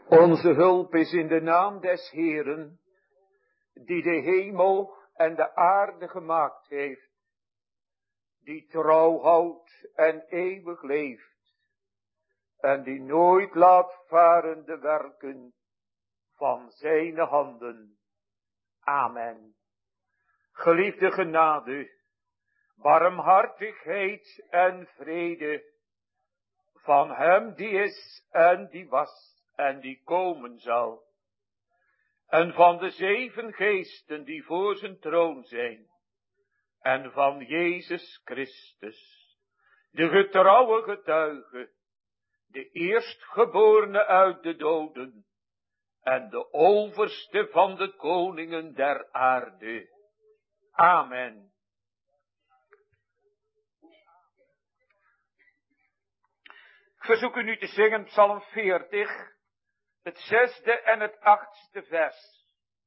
Onze hulp is in de naam des Heeren, die de hemel en de aarde gemaakt heeft, die trouw houdt en eeuwig leeft, en die nooit laat varen de werken van zijn handen. Amen. Geliefde genade, barmhartigheid en vrede van hem die is en die was en die komen zal. En van de 7 geesten die voor zijn troon zijn. En van Jezus Christus, de getrouwe getuige, de eerstgeborene uit de doden en de overste van de koningen der aarde. Amen. Ik verzoek u nu te zingen Psalm 40, het 6e en het 8e vers.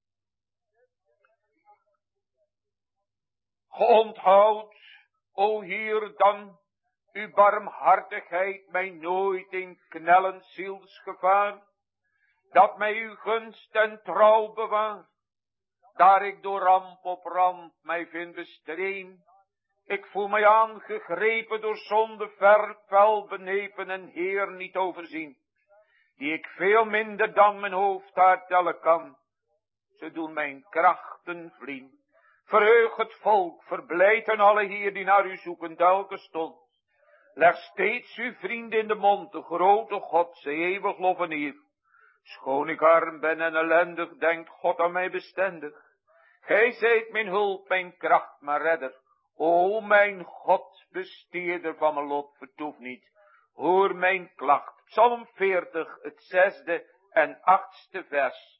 Onthoud, o Heer, dan uw barmhartigheid mij nooit in knellend zielsgevaar, dat mij uw gunst en trouw bewaart, daar ik door ramp op ramp mij vind bestreen. Ik voel mij aangegrepen door zonde, fel benepen en Heer niet overzien, die ik veel minder dan mijn hoofdhaar tellen kan. Ze doen mijn krachten vlien. Verheug het volk, verblijden alle hier die naar u zoeken telke stond. Leg steeds uw vrienden in de mond, de grote God, zij eeuwig loven hier. Schoon ik arm ben en ellendig, denkt God aan mij bestendig. Gij zijt mijn hulp, mijn kracht, mijn redder. O mijn God, besteerder van mijn lot, vertoef niet. Hoor mijn klacht. Psalm 40, het 6e en 8e vers.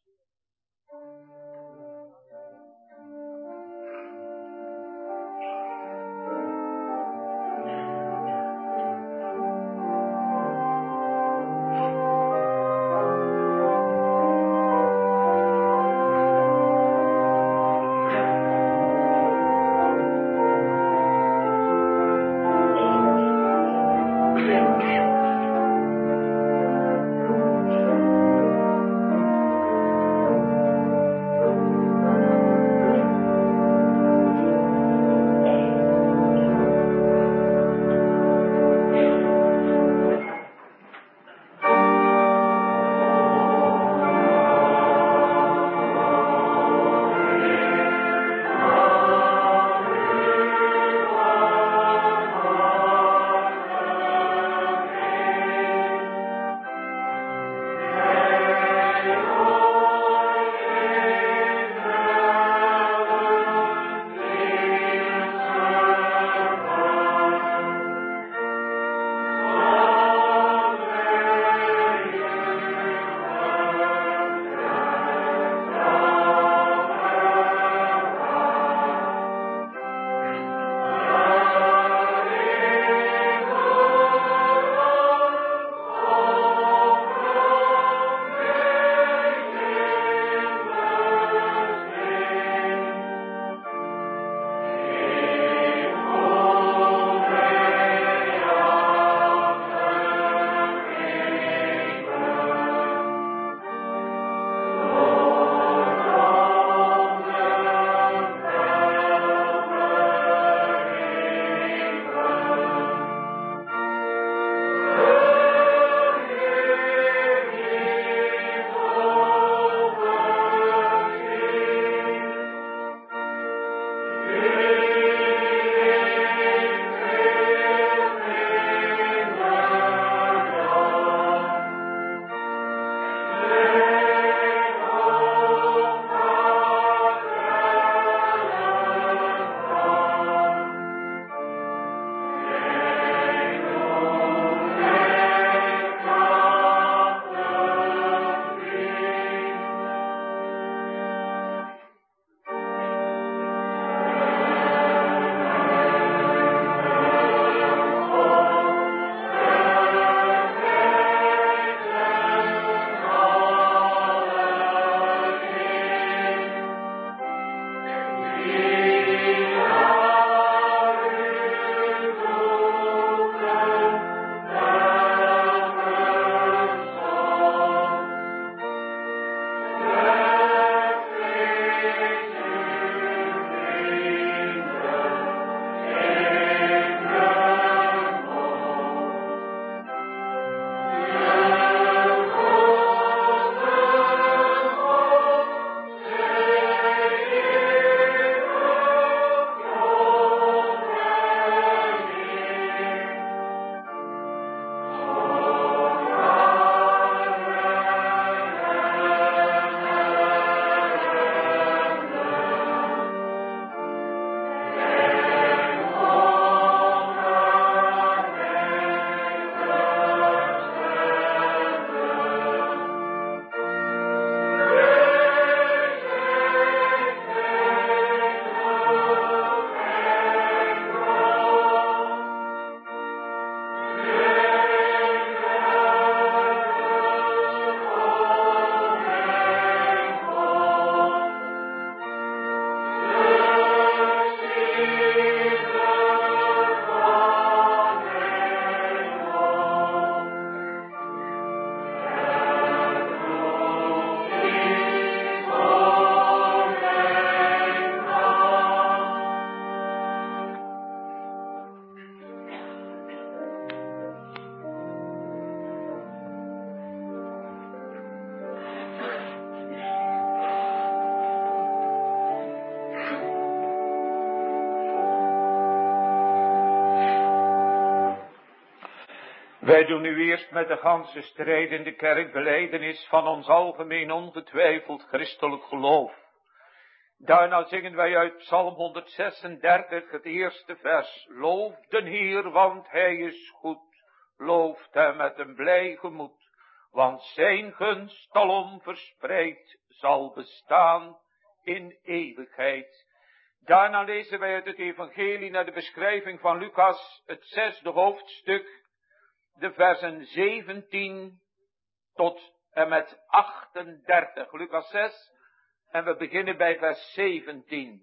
Wij doen nu eerst met de ganse strijdende kerk belijdenis van ons algemeen ongetwijfeld christelijk geloof. Daarna zingen wij uit Psalm 136 het eerste vers. Loof den Heer, want hij is goed. Looft hem met een blij gemoed, want zijn gunst alom verspreid zal bestaan in eeuwigheid. Daarna lezen wij uit het evangelie naar de beschrijving van Lucas, het 6e hoofdstuk, de versen 17 tot en met 38. Lucas 6, en we beginnen bij vers 17.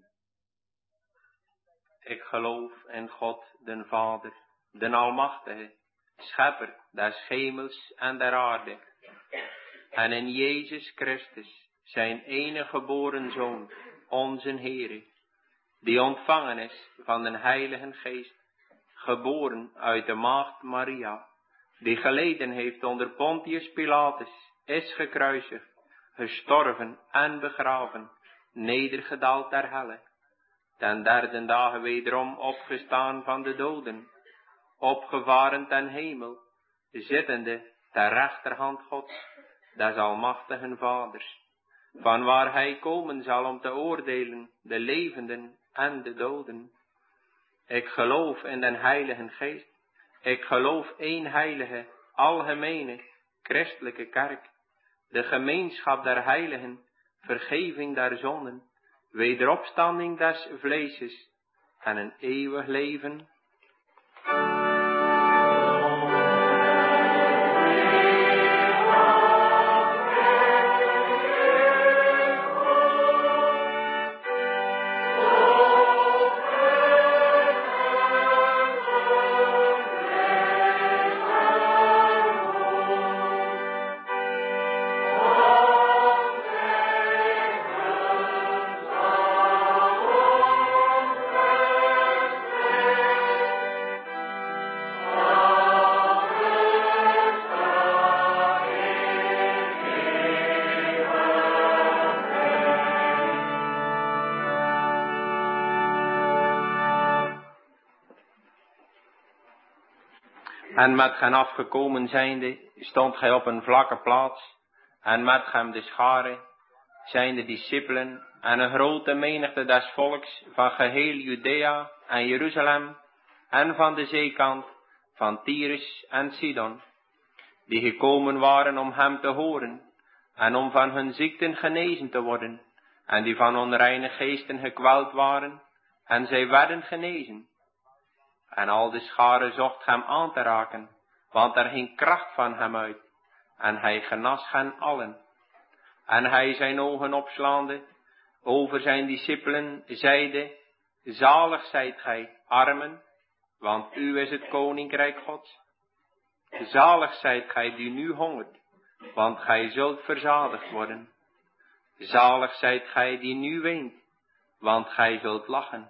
Ik geloof in God, den Vader, den Almachtige, Schepper des hemels en der aarde, en in Jezus Christus, zijn enige geboren Zoon, onze Heere, die ontvangen is van den Heiligen Geest, geboren uit de maagd Maria, die geleden heeft onder Pontius Pilatus, is gekruisigd, gestorven en begraven, nedergedaald ter helle, ten derde dagen wederom opgestaan van de doden, opgevaren ten hemel, zittende ter rechterhand Gods, des almachtigen Vaders, van waar hij komen zal om te oordelen de levenden en de doden. Ik geloof in den Heiligen Geest, ik geloof één heilige, algemene, christelijke kerk, de gemeenschap der heiligen, vergeving der zonden, wederopstanding des vleeses en een eeuwig leven. En met hen afgekomen zijnde, stond gij op een vlakke plaats, en met hem de schare, zijn de discipelen, en een grote menigte des volks van geheel Judea en Jeruzalem, en van de zeekant, van Tyrus en Sidon, die gekomen waren om hem te horen, en om van hun ziekten genezen te worden, en die van onreine geesten gekweld waren, en zij werden genezen. En al de schare zocht hem aan te raken, want er ging kracht van hem uit, en hij genas hen allen. En hij zijn ogen opslaande, over zijn discipelen zeide, zalig zijt gij, armen, want u is het koninkrijk Gods. Zalig zijt gij die nu hongert, want gij zult verzadigd worden. Zalig zijt gij die nu weent, want gij zult lachen.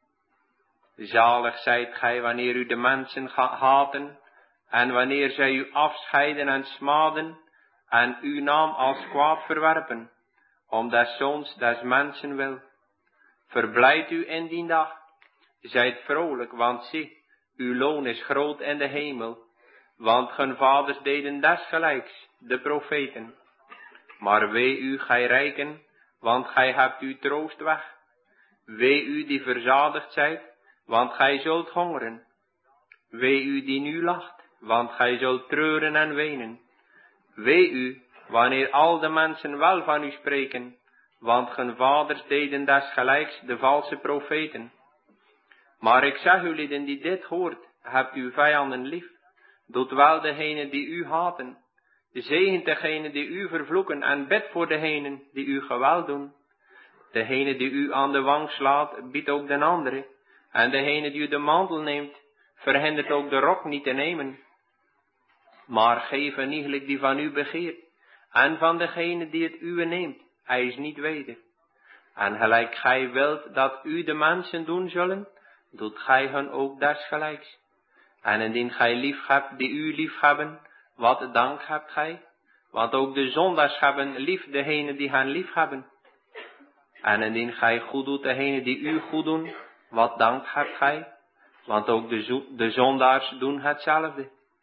Zalig zijt gij wanneer u de mensen haten, en wanneer zij u afscheiden en smaden, en uw naam als kwaad verwerpen, om des zoons des mensen wil. Verblijd u in die dag, zijt vrolijk, want zie, uw loon is groot in de hemel, want hun vaders deden desgelijks, de profeten. Maar wee u, gij rijken, want gij hebt uw troost weg. Wee u die verzadigd zijt, want gij zult hongeren. Wee u die nu lacht, want gij zult treuren en wenen. Wee u, wanneer al de mensen wel van u spreken, want hun vaders deden desgelijks, de valse profeten. Maar ik zeg u lieden die dit hoort, hebt uw vijanden lief, doet wel degenen die u haten, zegent degenen die u vervloeken en bid voor degenen die u geweld doen. Degene die u aan de wang slaat, biedt ook den andere, en degene die u de mantel neemt, verhindert ook de rok niet te nemen. Maar geef een iegelijk die van u begeert, en van degene die het uwe neemt, eis niet weder. En gelijk gij wilt dat u de mensen doen zullen, doet gij hun ook desgelijks. En indien gij lief hebt die u lief hebben, wat dank hebt gij? Want ook de zondaars hebben lief degene die hen lief hebben. En indien gij goed doet degene die u goed doen, wat dank hebt gij? Want ook de zondaars doen hetzelfde.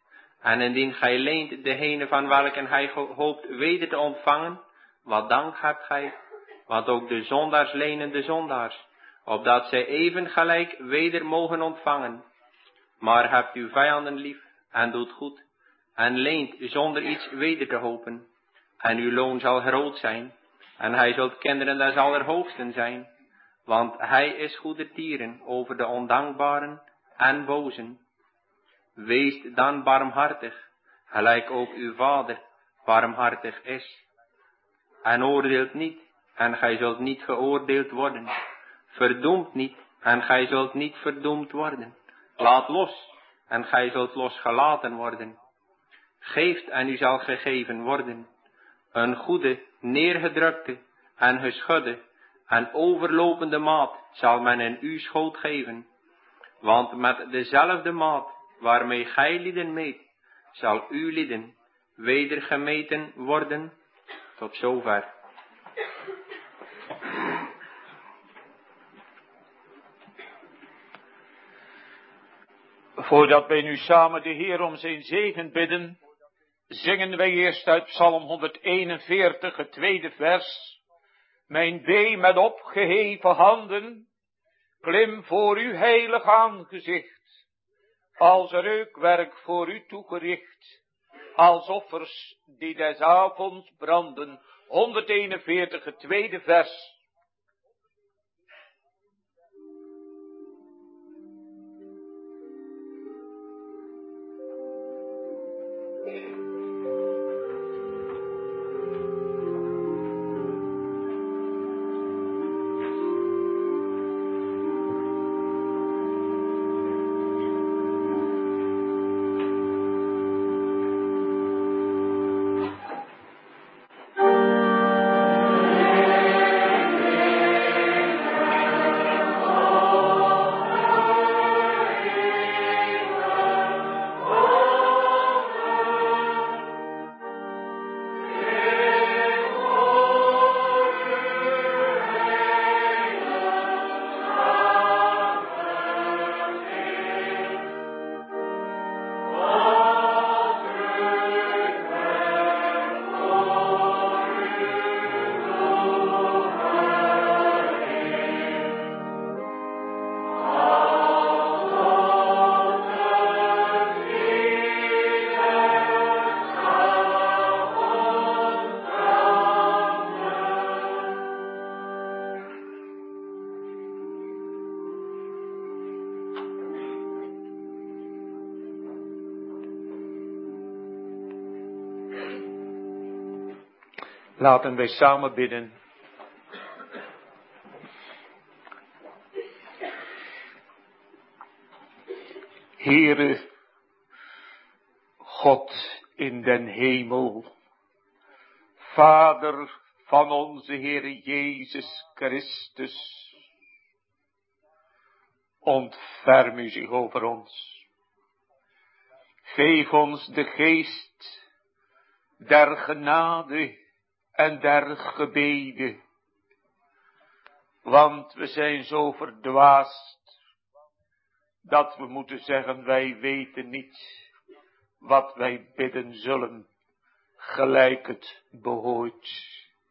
En indien gij leent degene van welken hij hoopt weder te ontvangen, wat dank hebt gij? Want ook de zondaars lenen de zondaars, opdat zij even gelijk weder mogen ontvangen. Maar hebt uw vijanden lief en doet goed, en leent zonder iets weder te hopen. En uw loon zal groot zijn, en hij zult kinderen des Allerhoogsten zijn. Want hij is goedertieren over de ondankbaren en bozen. Wees dan barmhartig, gelijk ook uw Vader barmhartig is. En oordeelt niet, en gij zult niet geoordeeld worden. Verdoemt niet, en gij zult niet verdoemd worden. Laat los, en gij zult losgelaten worden. Geeft, en u zal gegeven worden. Een goede, neergedrukte en geschudde en overlopende maat zal men in uw schoot geven. Want met dezelfde maat waarmee gij lieden meet, zal uw lieden weder gemeten worden. Tot zover. Voordat wij nu samen de Heer om zijn zegen bidden, zingen wij eerst uit Psalm 141, het tweede vers. Mijn wee met opgeheven handen, klim voor uw heilig aangezicht, als reukwerk voor u toegericht, als offers die des avonds branden. 141, het tweede vers. Laten wij samen bidden. Heere, God in den hemel, Vader van onze Heere Jezus Christus, ontferm u zich over ons. Geef ons de geest der genade en der gebeden, want we zijn zo verdwaasd, dat we moeten zeggen, wij weten niet wat wij bidden zullen, gelijk het behoort.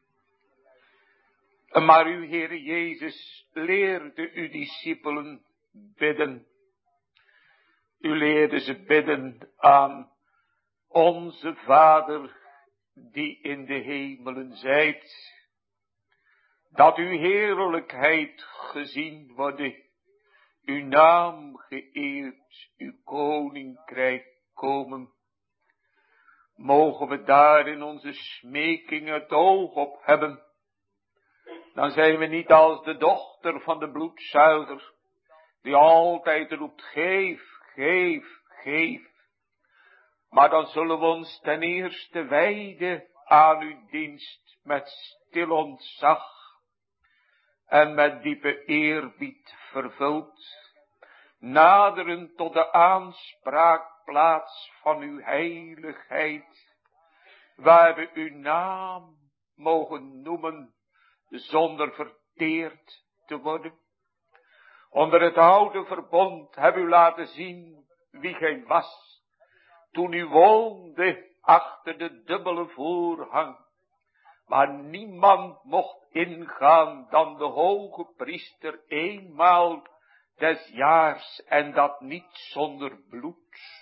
Maar uw Heere Jezus leerde uw discipelen bidden. U leerde ze bidden aan onze Vader, die in de hemelen zijt, dat uw heerlijkheid gezien worden, uw naam geëerd, uw koninkrijk komen. Mogen we daar in onze smeking het oog op hebben, dan zijn we niet als de dochter van de bloedzuiger, die altijd roept, geef, geef, geef. Maar dan zullen we ons ten eerste wijden aan uw dienst met stil ontzag en met diepe eerbied vervuld, naderen tot de aanspraakplaats van uw heiligheid, waar we uw naam mogen noemen zonder verteerd te worden. Onder het oude verbond heb u laten zien wie gij was, toen u woonde achter de dubbele voorhang, waar niemand mocht ingaan dan de hoge priester eenmaal des jaars, en dat niet zonder bloed.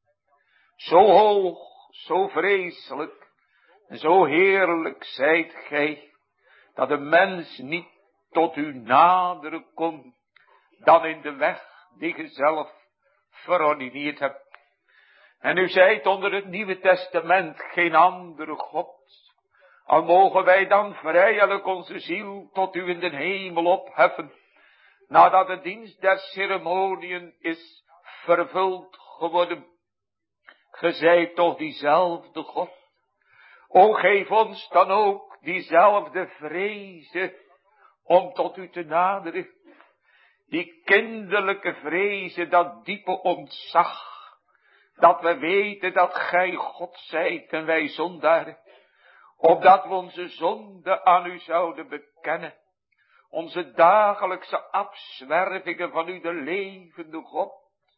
Zo hoog, zo vreselijk, en zo heerlijk zijt gij, dat de mens niet tot u naderen kon, dan in de weg die ge zelf verordineerd hebt. En u zijt onder het Nieuwe Testament geen andere God. Al mogen wij dan vrijelijk onze ziel tot u in de hemel opheffen, nadat de dienst der ceremoniën is vervuld geworden. Ge zijt toch diezelfde God. O, geef ons dan ook diezelfde vrezen om tot u te naderen. Die kinderlijke vrezen, dat diepe ontzag, dat we weten dat gij God zijt en wij zondaren. Opdat we onze zonde aan u zouden bekennen. Onze dagelijkse afzwervingen van u, de levende God.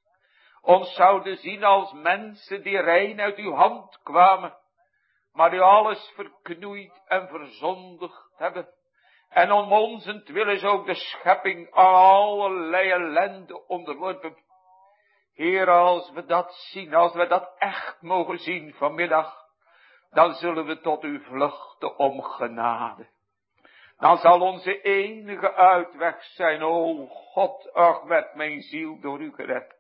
Ons zouden zien als mensen die rein uit uw hand kwamen, maar u alles verknoeid en verzondigd hebben. En om onzentwil is ook de schepping aan allerlei ellende onderworpen. Heer, als we dat zien, als we dat echt mogen zien vanmiddag, dan zullen we tot u vluchten om genade. Dan zal onze enige uitweg zijn, o God, ach, werd mijn ziel door u gered.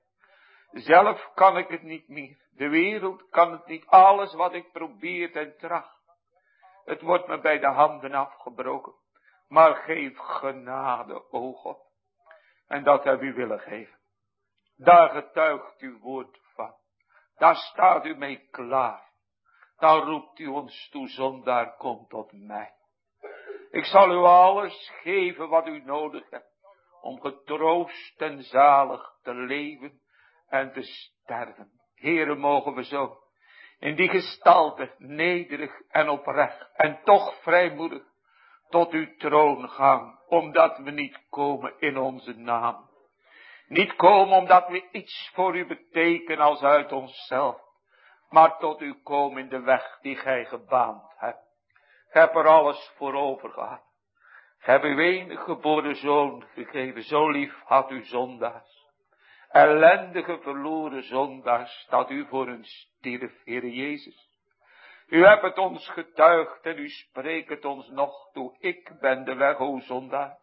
Zelf kan ik het niet meer. De wereld kan het niet. Alles wat ik probeer en tracht, het wordt me bij de handen afgebroken. Maar geef genade, o God. En dat heb u willen geven. Daar getuigt uw woord van. Daar staat u mee klaar. Dan roept u ons toe, zondaar, kom tot mij. Ik zal u alles geven wat u nodig hebt, om getroost en zalig te leven en te sterven. Heere, mogen we zo in die gestalte, nederig en oprecht, en toch vrijmoedig, tot uw troon gaan, omdat we niet komen in onze naam. Niet komen omdat we iets voor u betekenen als uit onszelf, maar tot u komen in de weg die gij gebaand hebt. Gij hebt er alles voor over gehad. Gij hebt uw enige geboren zoon gegeven, zo lief had u zondaars. Ellendige verloren zondaars, dat u voor hun stierf, Heere Jezus. U hebt het ons getuigd en u spreekt het ons nog toe. Ik ben de weg, o zondaar.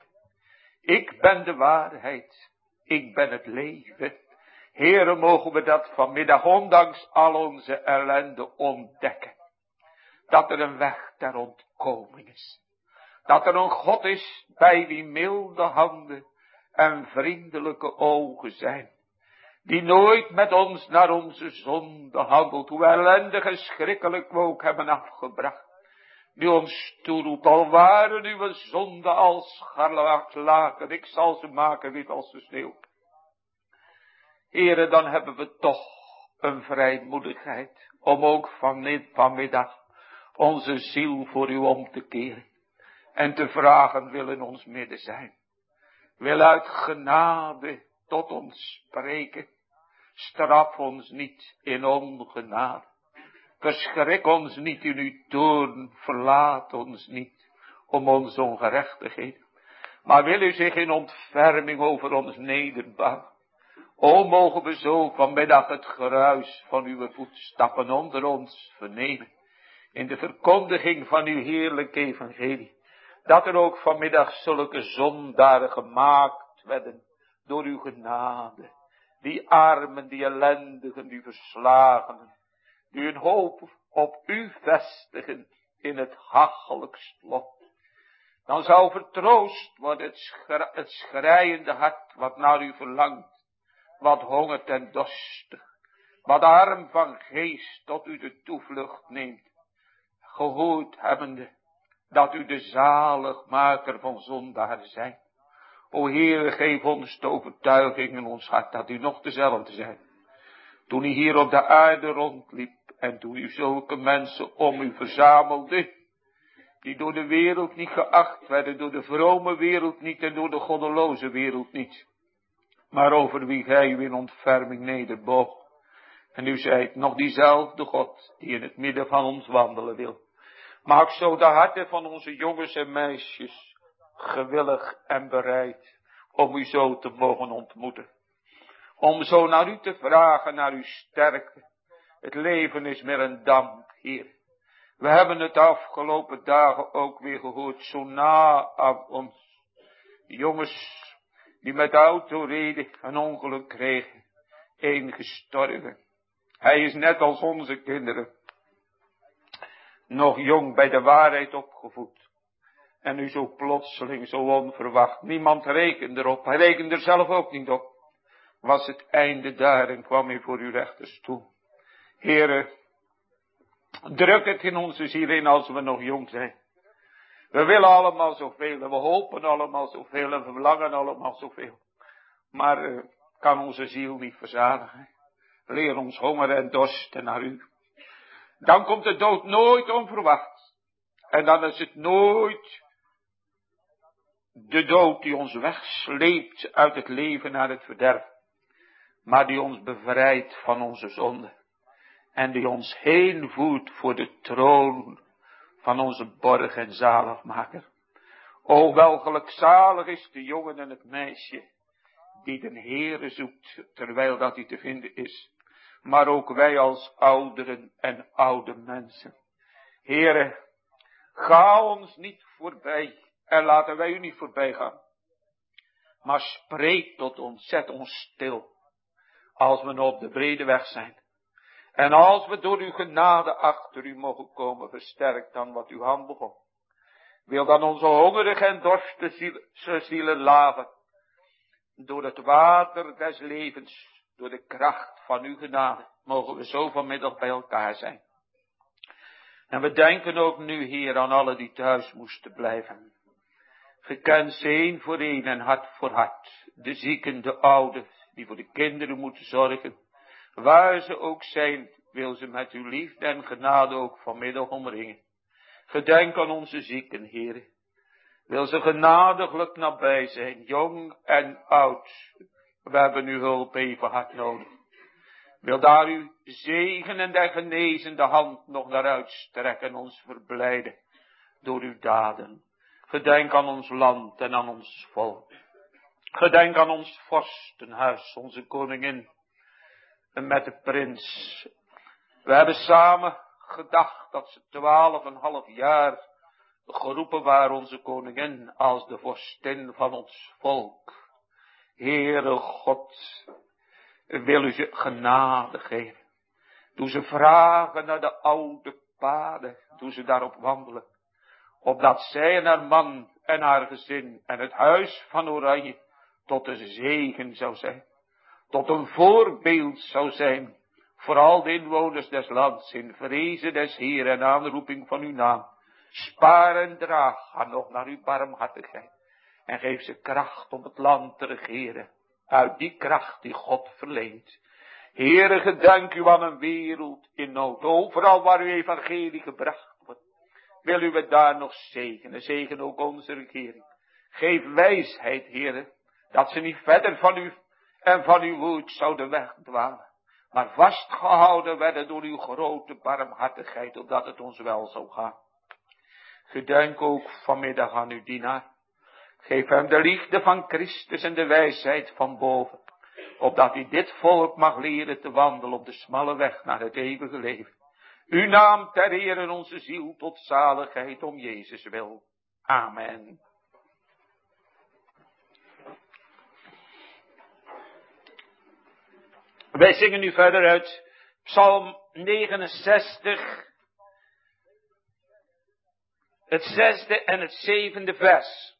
Ik ben de waarheid. Ik ben het leven. Heere, mogen we dat vanmiddag, ondanks al onze ellende, ontdekken. Dat er een weg ter ontkoming is. Dat er een God is bij wie milde handen en vriendelijke ogen zijn. Die nooit met ons naar onze zonde handelt, hoe ellendig en schrikkelijk we ook hebben afgebracht. Die ons toeroept, al waren uw zonden als scharlaken, ik zal ze maken wit als de sneeuw. Heere, dan hebben we toch een vrijmoedigheid om ook vanmiddag onze ziel voor u om te keren. En te vragen, wil in ons midden zijn. Wil uit genade tot ons spreken. Straf ons niet in ongenade. Verschrik ons niet in uw toorn. Verlaat ons niet om onze ongerechtigheid. Maar wil u zich in ontferming over ons nederbuigen. O, mogen we zo vanmiddag het geruis van uw voetstappen onder ons vernemen. In de verkondiging van uw heerlijke evangelie. Dat er ook vanmiddag zulke zondaren gemaakt werden door uw genade. Die armen, die ellendigen, die verslagenen. Die hun hoop op u vestigen in het hachelijkst lot. Dan zou vertroost worden het schreiende hart wat naar u verlangt. Wat hongert en dorstig. Wat arm van geest tot u de toevlucht neemt. Gehoord hebbende dat u de zaligmaker van zondaar zijt. O Heer, geef ons de overtuiging in ons hart dat u nog dezelfde zijt. Toen u hier op de aarde rondliep en toen u zulke mensen om u verzamelde, die door de wereld niet geacht werden, door de vrome wereld niet en door de goddeloze wereld niet, maar over wie gij u in ontferming nederboog. En u zijt nog diezelfde God die in het midden van ons wandelen wil. Maak zo de harten van onze jongens en meisjes gewillig en bereid om u zo te mogen ontmoeten. Om zo naar u te vragen, naar uw sterkte. Het leven is meer een damp, Heer. We hebben het de afgelopen dagen ook weer gehoord, zo na aan ons. Jongens die met de auto reden, een ongeluk kregen, één gestorven. Hij is net als onze kinderen, nog jong bij de waarheid opgevoed. En nu zo plotseling, zo onverwacht. Niemand rekende erop, hij rekende er zelf ook niet op. Was het einde daar en kwam hij voor uw rechterstoel. Heere, druk het in onze ziel in als we nog jong zijn. We willen allemaal zoveel en we hopen allemaal zoveel en we verlangen allemaal zoveel. Maar kan onze ziel niet verzadigen. Leer ons honger en dorsten naar u. Dan komt de dood nooit onverwacht. En dan is het nooit de dood die ons wegsleept uit het leven naar het verderf. Maar die ons bevrijdt van onze zonde. En die ons heen voert voor de troon van onze borg en zaligmaker. O, wel gelukzalig is de jongen en het meisje die de Heere zoekt, terwijl dat hij te vinden is. Maar ook wij als ouderen en oude mensen. Heere, ga ons niet voorbij en laten wij u niet voorbij gaan. Maar spreek tot ons, zet ons stil, als we op de brede weg zijn. En als we door uw genade achter u mogen komen, versterkt dan wat uw hand begon. Wil dan onze hongerige en dorstige zielen laven. Door het water des levens, door de kracht van uw genade, mogen we zo vanmiddag bij elkaar zijn. En we denken ook nu, Heer, aan alle die thuis moesten blijven. Gekend ze één voor één en hart voor hart. De zieken, de ouden, die voor de kinderen moeten zorgen. Waar ze ook zijn, wil ze met uw liefde en genade ook vanmiddag omringen. Gedenk aan onze zieken, Heer. Wil ze genadiglijk nabij zijn, jong en oud. We hebben uw hulp even hard nodig. Wil daar uw zegen en de genezende hand nog naar uitstrekken, ons verblijden door uw daden. Gedenk aan ons land en aan ons volk. Gedenk aan ons vorstenhuis, onze koningin en met de prins. We hebben samen gedacht dat ze 12,5 jaar geroepen waren, onze koningin, als de vorstin van ons volk. Heere God, wil u ze genade geven. Doe ze vragen naar de oude paden, doe ze daarop wandelen. Opdat zij en haar man en haar gezin en het huis van Oranje tot een zegen zou zijn. Tot een voorbeeld zou zijn voor al de inwoners des lands in vrezen des Heer en aanroeping van uw naam. Spaar en draag haar nog naar uw barmhartigheid. En geef ze kracht om het land te regeren. Uit die kracht die God verleent. Heere, gedenk u aan een wereld in nood. Overal waar uw evangelie gebracht wordt. Wil u het daar nog zegenen. Zegen ook onze regering. Geef wijsheid, Heere. Dat ze niet verder van u en van uw woord zouden wegdwalen. Maar vastgehouden werden door uw grote barmhartigheid. Opdat het ons wel zou gaan. Gedenk ook vanmiddag aan uw dienaar. Geef hem de liefde van Christus en de wijsheid van boven. Opdat hij dit volk mag leren te wandelen op de smalle weg naar het eeuwige leven. Uw naam ter eer in onze ziel tot zaligheid om Jezus wil. Amen. Wij zingen nu verder uit Psalm 69. Het 6e en het 7e vers.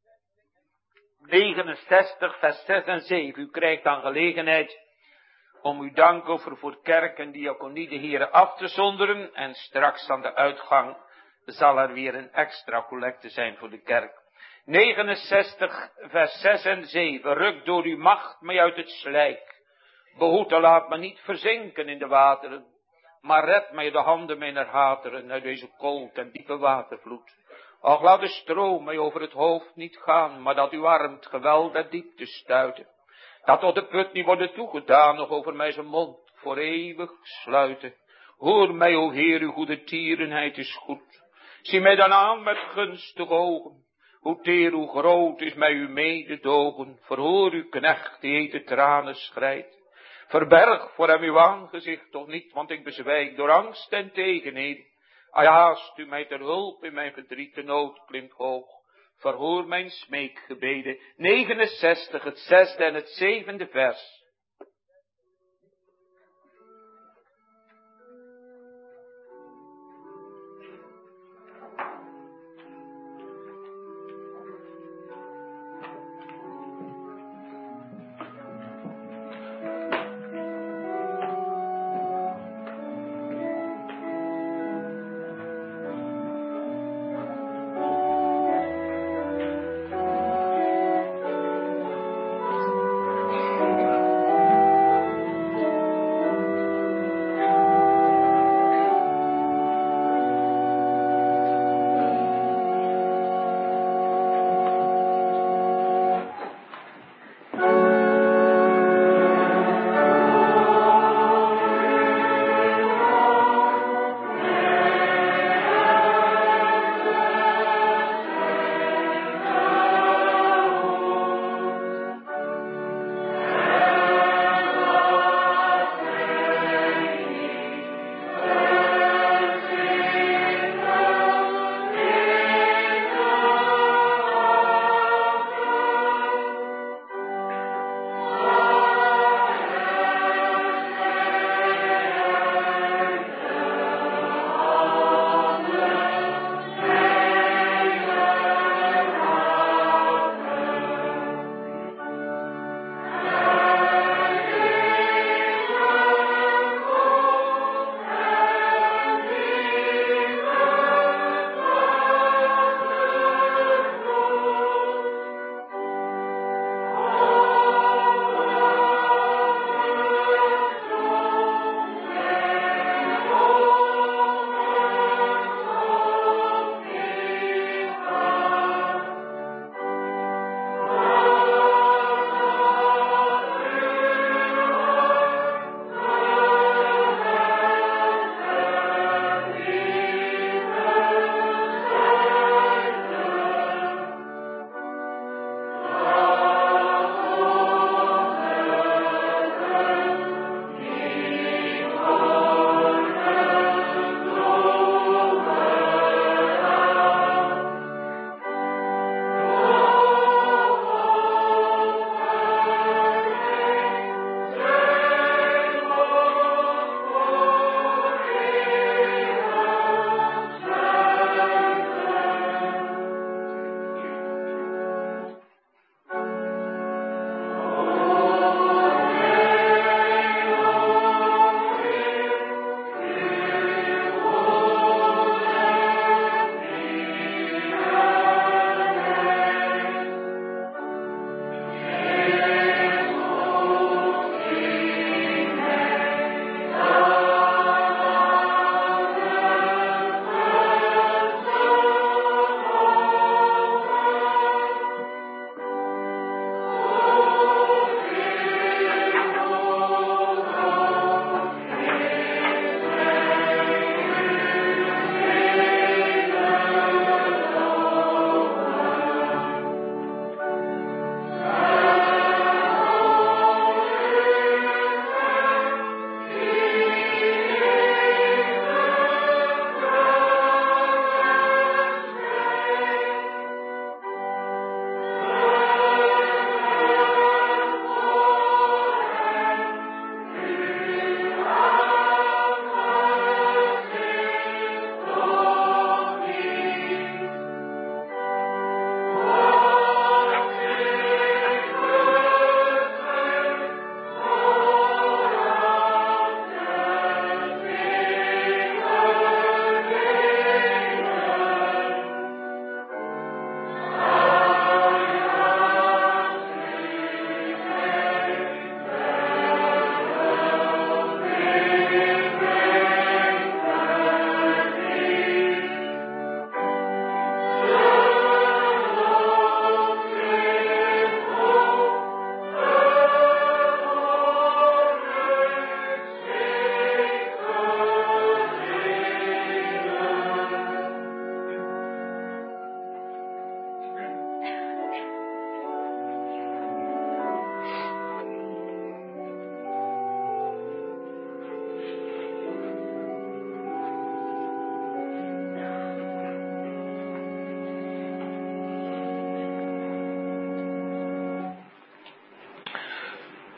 69 vers 6 en 7. U krijgt dan gelegenheid om uw dankoffer voor kerk en diaconie de Heere af te zonderen. En straks aan de uitgang zal er weer een extra collecte zijn voor de kerk. 69 vers 6 en 7. Ruk door uw macht mij uit het slijk. Behoed en laat me niet verzinken in de wateren. Maar red mij de handen mijner hateren uit deze kolk en diepe watervloed. Och, laat de stroom mij over het hoofd niet gaan, maar dat uw arm het geweld der diepte stuiten. Dat tot de put niet worden toegedaan, nog over mij zijn mond voor eeuwig sluiten. Hoor mij, o Heer, uw goede tierenheid is goed. Zie mij dan aan met gunstige ogen. Hoe teer, hoe groot is mij uw mededogen. Verhoor uw knecht die hete tranen schreidt. Verberg voor hem uw aangezicht toch niet, want ik bezwijk door angst en tegenheden. Haast u mij ter hulp in mijn verdriet, de nood klimt hoog. Verhoor mijn smeekgebeden. 69, het 6e en het 7e vers.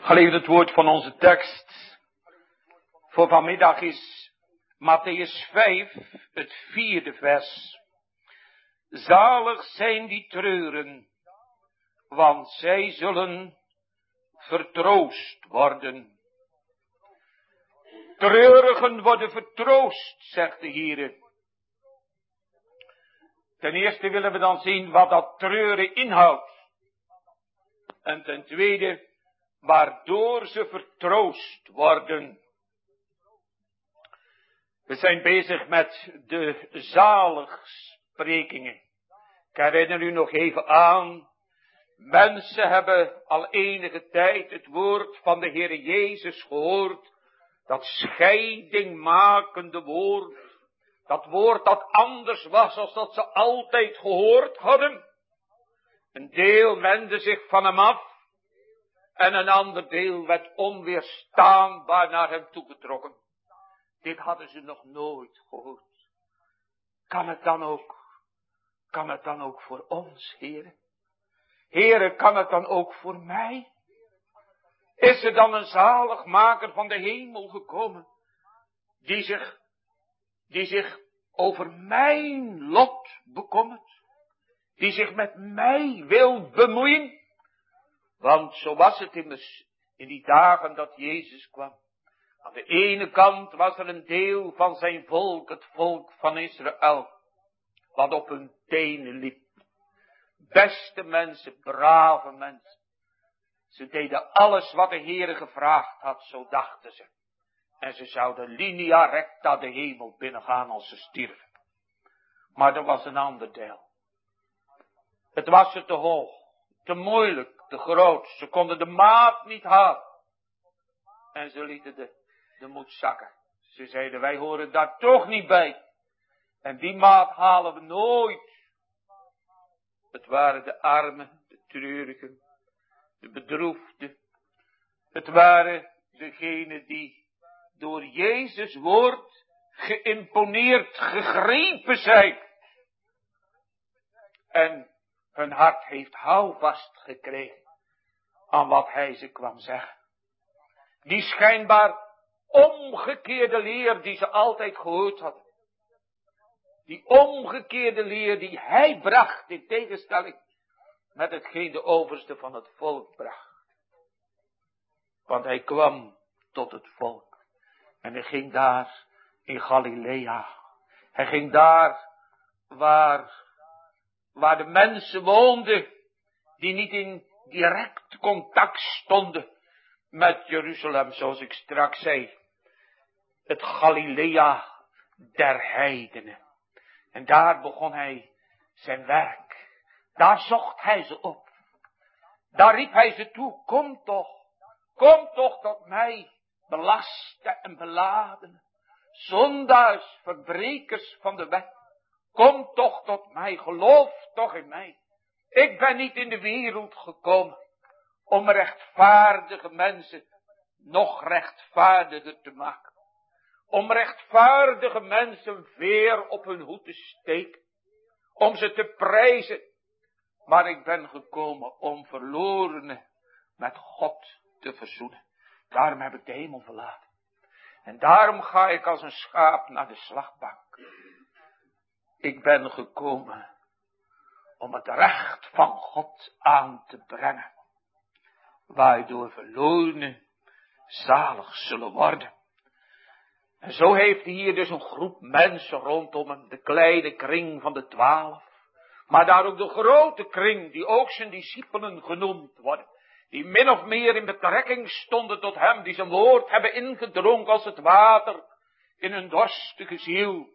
Geliefd, het woord van onze tekst voor vanmiddag is Mattheüs 5, het 4e vers. Zalig zijn die treuren, want zij zullen vertroost worden. Treurigen worden vertroost, zegt de Heer. Ten eerste willen we dan zien wat dat treuren inhoudt. En ten tweede, waardoor ze vertroost worden. We zijn bezig met de zaligsprekingen. Ik herinner u nog even aan. Mensen hebben al enige tijd het woord van de Heer Jezus gehoord. Dat scheidingmakende woord. Dat woord dat anders was als dat ze altijd gehoord hadden. Een deel wendde zich van hem af. En een ander deel werd onweerstaanbaar naar hem toegetrokken. Dit hadden ze nog nooit gehoord. Kan het dan ook voor ons, Heere? Heere, kan het dan ook voor mij? Is er dan een zaligmaker van de hemel gekomen, die zich over mijn lot bekommert, die zich met mij wil bemoeien? Want zo was het immers in die dagen dat Jezus kwam. Aan de ene kant was er een deel van zijn volk, het volk van Israël, wat op hun tenen liep. Beste mensen, brave mensen. Ze deden alles wat de Heere gevraagd had, zo dachten ze. En ze zouden linea recta de hemel binnengaan als ze stierven. Maar er was een ander deel. Het was ze te hoog, te moeilijk, te groot. Ze konden de maat niet halen. En ze lieten de moed zakken. Ze zeiden, wij horen daar toch niet bij. En die maat halen we nooit. Het waren de armen, de treurigen, de bedroefden. Het waren degenen die door Jezus woord geïmponeerd, gegrepen zijn. En hun hart heeft houvast gekregen aan wat hij ze kwam zeggen. Die schijnbaar omgekeerde leer die ze altijd gehoord hadden. Die omgekeerde leer die hij bracht in tegenstelling met hetgeen de overste van het volk bracht. Want hij kwam tot het volk. En hij ging daar in Galilea. Hij ging daar waar de mensen woonden die niet in direct contact stonden met Jeruzalem, zoals ik straks zei. Het Galilea der heidenen. En daar begon hij zijn werk. Daar zocht hij ze op. Daar riep hij ze toe, kom toch tot mij, belaste en beladen, zondaars, verbrekers van de wet. Kom toch tot mij, geloof toch in mij. Ik ben niet in de wereld gekomen om rechtvaardige mensen nog rechtvaardiger te maken. Om rechtvaardige mensen veer op hun hoed te steken. Om ze te prijzen. Maar ik ben gekomen om verlorenen met God te verzoenen. Daarom heb ik de hemel verlaten. En daarom ga ik als een schaap naar de slachtbank. Ik ben gekomen om het recht van God aan te brengen. Waardoor verlorenen zalig zullen worden. En zo heeft hij hier dus een groep mensen rondom hem. De kleine kring van de 12. Maar daar ook de grote kring die ook zijn discipelen genoemd worden. Die min of meer in betrekking stonden tot hem. Die zijn woord hebben ingedronken als het water in hun dorstige ziel.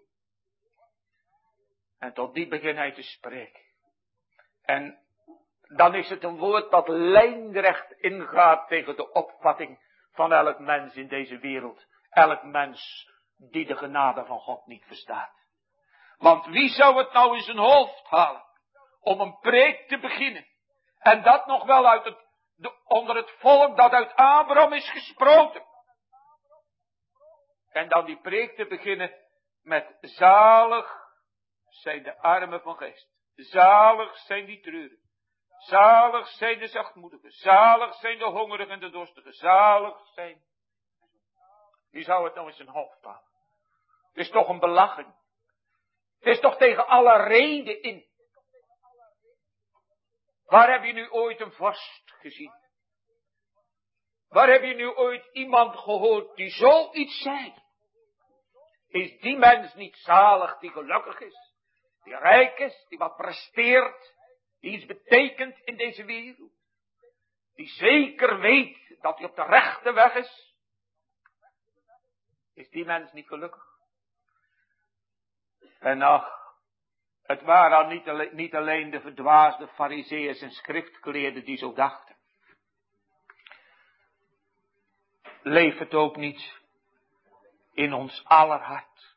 En tot die begint hij te spreken. En dan is het een woord dat lijnrecht ingaat tegen de opvatting van elk mens in deze wereld. Elk mens die de genade van God niet verstaat. Want wie zou het nou in zijn hoofd halen om een preek te beginnen. En dat nog wel onder het volk dat uit Abraham is gesproten. En dan die preek te beginnen met zalig zijn de armen van geest. Zalig zijn die treuren. Zalig zijn de zachtmoedigen, zalig zijn de hongerigen en de dorstigen, zalig zijn. Wie zou het nou in zijn hoofd halen? Het is toch een belaching. Het is toch tegen alle reden in. Waar heb je nu ooit een vorst gezien? Waar heb je nu ooit iemand gehoord die zoiets zei? Is die mens niet zalig die gelukkig is? Die rijk is, die wat presteert, die iets betekent in deze wereld? Die zeker weet dat hij op de rechte weg is? Is die mens niet gelukkig? En ach, het waren niet alleen de verdwaasde farizeeërs en schriftgeleerden die zo dachten. Leeft het ook niet in ons aller hart?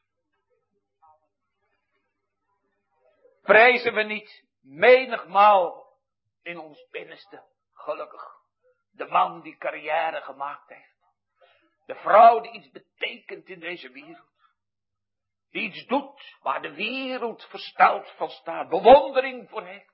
Prijzen we niet menigmaal in ons binnenste gelukkig de man die carrière gemaakt heeft? De vrouw die iets betekent in deze wereld. Die iets doet waar de wereld versteld van staat. Bewondering voor heeft.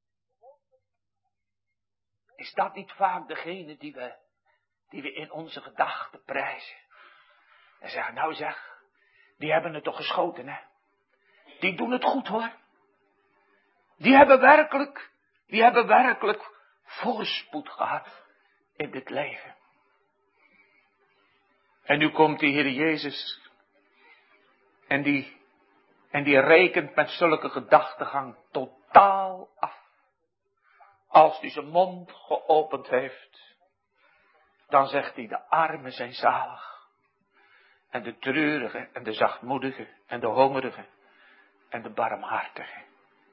Is dat niet vaak degene die we in onze gedachten prijzen? En zeggen, nou zeg, die hebben het toch geschoten, hè? Die doen het goed, hoor. Die hebben werkelijk voorspoed gehad in dit leven. En nu komt de Heer Jezus. En die rekent met zulke gedachtegang totaal af. Als hij zijn mond geopend heeft, dan zegt hij, de armen zijn zalig. En de treurigen en de zachtmoedigen en de hongerigen en de barmhartigen.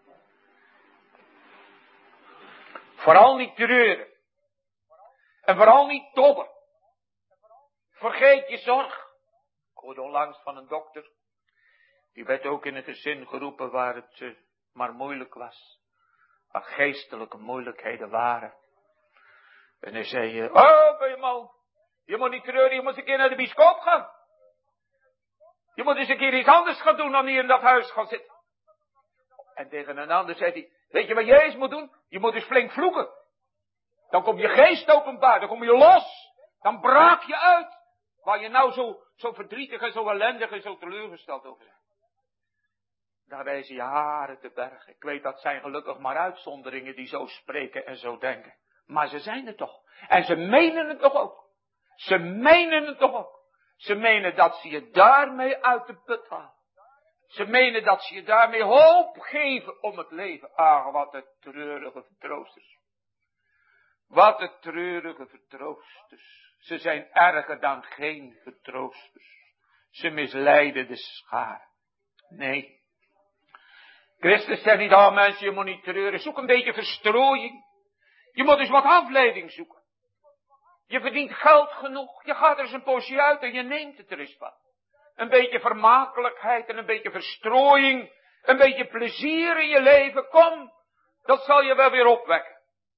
Vooral niet treuren. En vooral niet tobben. Vergeet je zorg. Ik hoorde onlangs van een dokter. Die werd ook in een gezin geroepen waar het maar moeilijk was. Waar geestelijke moeilijkheden waren. En hij zei, man, je moet niet treuren, je moet eens een keer naar de bioscoop gaan. Je moet eens een keer iets anders gaan doen dan hier in dat huis gaan zitten. En tegen een ander zei hij, weet je wat jij eens moet doen? Je moet eens flink vloeken. Dan komt je geest openbaar, dan kom je los. Dan braak je uit. Waar je nou zo verdrietig en zo ellendig en zo teleurgesteld over bent. Daar wijzen je haren te bergen. Ik weet dat zijn gelukkig maar uitzonderingen die zo spreken en zo denken. Maar ze zijn er toch. En ze menen het toch ook. Ze menen het toch ook. Ze menen dat ze je daarmee uit de put halen. Ze menen dat ze je daarmee hoop geven om het leven. Ach, wat een treurige vertroosters. Wat een treurige vertroosters. Ze zijn erger dan geen vertroosters. Ze misleiden de schare. Nee. Christus zegt niet, mensen, je moet niet treuren. Zoek een beetje verstrooiing. Je moet eens wat afleiding zoeken. Je verdient geld genoeg. Je gaat er eens een poosje uit en je neemt het er eens van. Een beetje vermakelijkheid en een beetje verstrooiing. Een beetje plezier in je leven. Kom, dat zal je wel weer opwekken.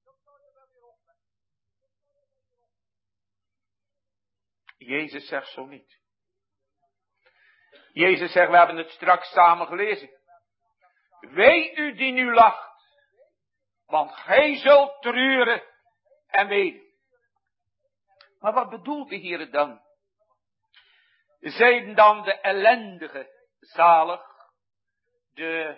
Jezus zegt zo niet. Jezus zegt, we hebben het straks samen gelezen. Wee u die nu lacht, want gij zult treuren en ween. Maar wat bedoelt de Heer dan? Zijn dan de ellendigen zalig, de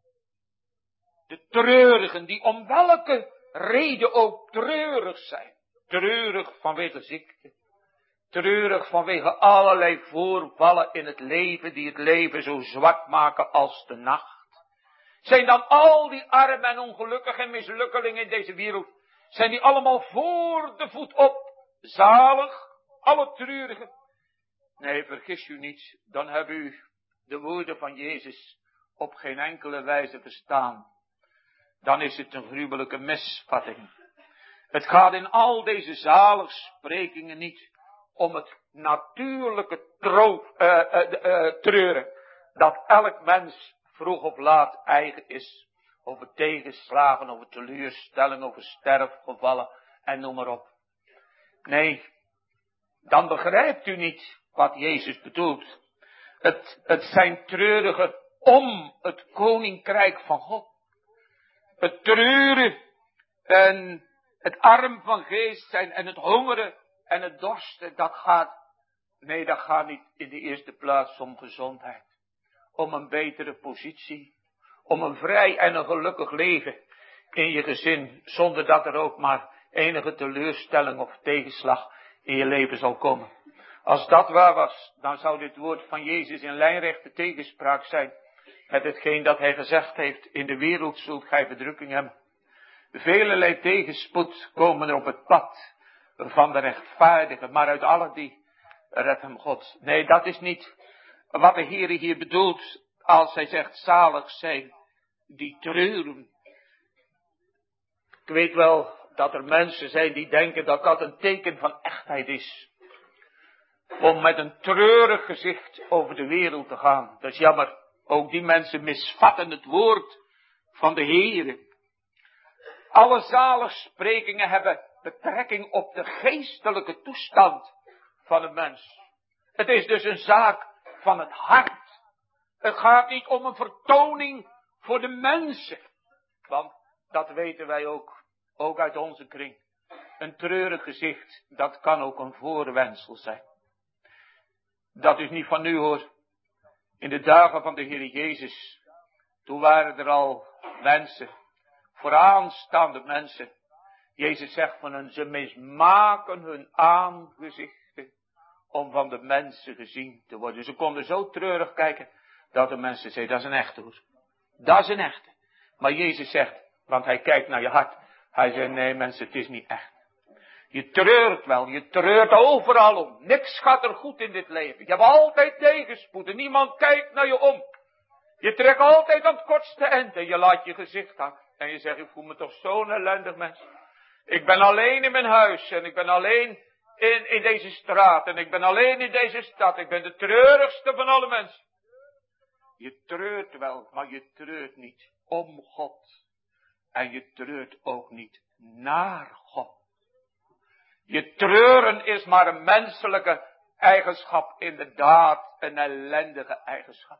treurigen, die om welke reden ook treurig zijn. Treurig vanwege ziekte. Treurig vanwege allerlei voorvallen in het leven die het leven zo zwart maken als de nacht. Zijn dan al die armen en ongelukkigen en mislukkelingen in deze wereld, zijn die allemaal voor de voet op, zalig, alle treurigen? Nee, vergis u niet, dan hebben u de woorden van Jezus op geen enkele wijze verstaan. Dan is het een gruwelijke misvatting. Het gaat in al deze zaligsprekingen niet om het natuurlijke treuren dat elk mens vroeg of laat eigen is. Over tegenslagen, over teleurstelling, over sterfgevallen en noem maar op. Nee, dan begrijpt u niet wat Jezus bedoelt. Het zijn treurigen om het koninkrijk van God. Het treuren En het arm van geest zijn en het hongeren en het dorsten, dat gaat niet in de eerste plaats om gezondheid. Om een betere positie. Om een vrij en een gelukkig leven in je gezin. Zonder dat er ook maar enige teleurstelling of tegenslag in je leven zal komen. Als dat waar was, dan zou dit woord van Jezus in lijnrechte tegenspraak zijn met hetgeen dat hij gezegd heeft. In de wereld zult gij verdrukking hebben. Velelei tegenspoed komen er op het pad van de rechtvaardige, maar uit alle die redt hem God. Nee, dat is niet wat de Heer hier bedoelt als hij zegt zalig zijn die treuren. Ik weet wel dat er mensen zijn die denken dat dat een teken van echtheid is. Om met een treurig gezicht over de wereld te gaan. Dat is jammer. Ook die mensen misvatten het woord van de Heer. Alle zaligsprekingen hebben betrekking op de geestelijke toestand van een mens. Het is dus een zaak van het hart. Het gaat niet om een vertoning voor de mensen. Want dat weten wij ook uit onze kring. Een treurig gezicht, dat kan ook een voorwendsel zijn. Dat is niet van nu hoor. In de dagen van de Heer Jezus, toen waren er al mensen, vooraanstaande mensen. Jezus zegt van hen, ze mismaken hun aangezichten om van de mensen gezien te worden. Ze konden zo treurig kijken, dat de mensen zeiden, dat is een echte hoor. Dat is een echte. Maar Jezus zegt, want hij kijkt naar je hart. Hij zegt, nee mensen, het is niet echt. Je treurt wel, je treurt overal om. Niks gaat er goed in dit leven. Je hebt altijd tegenspoed en niemand kijkt naar je om. Je trekt altijd aan het kortste eind en je laat je gezicht hangen. En je zegt, ik voel me toch zo'n ellendig mens. Ik ben alleen in mijn huis en ik ben alleen in deze straat en ik ben alleen in deze stad. Ik ben de treurigste van alle mensen. Je treurt wel, maar je treurt niet om God. En je treurt ook niet naar God. Je treuren is maar een menselijke eigenschap, inderdaad een ellendige eigenschap.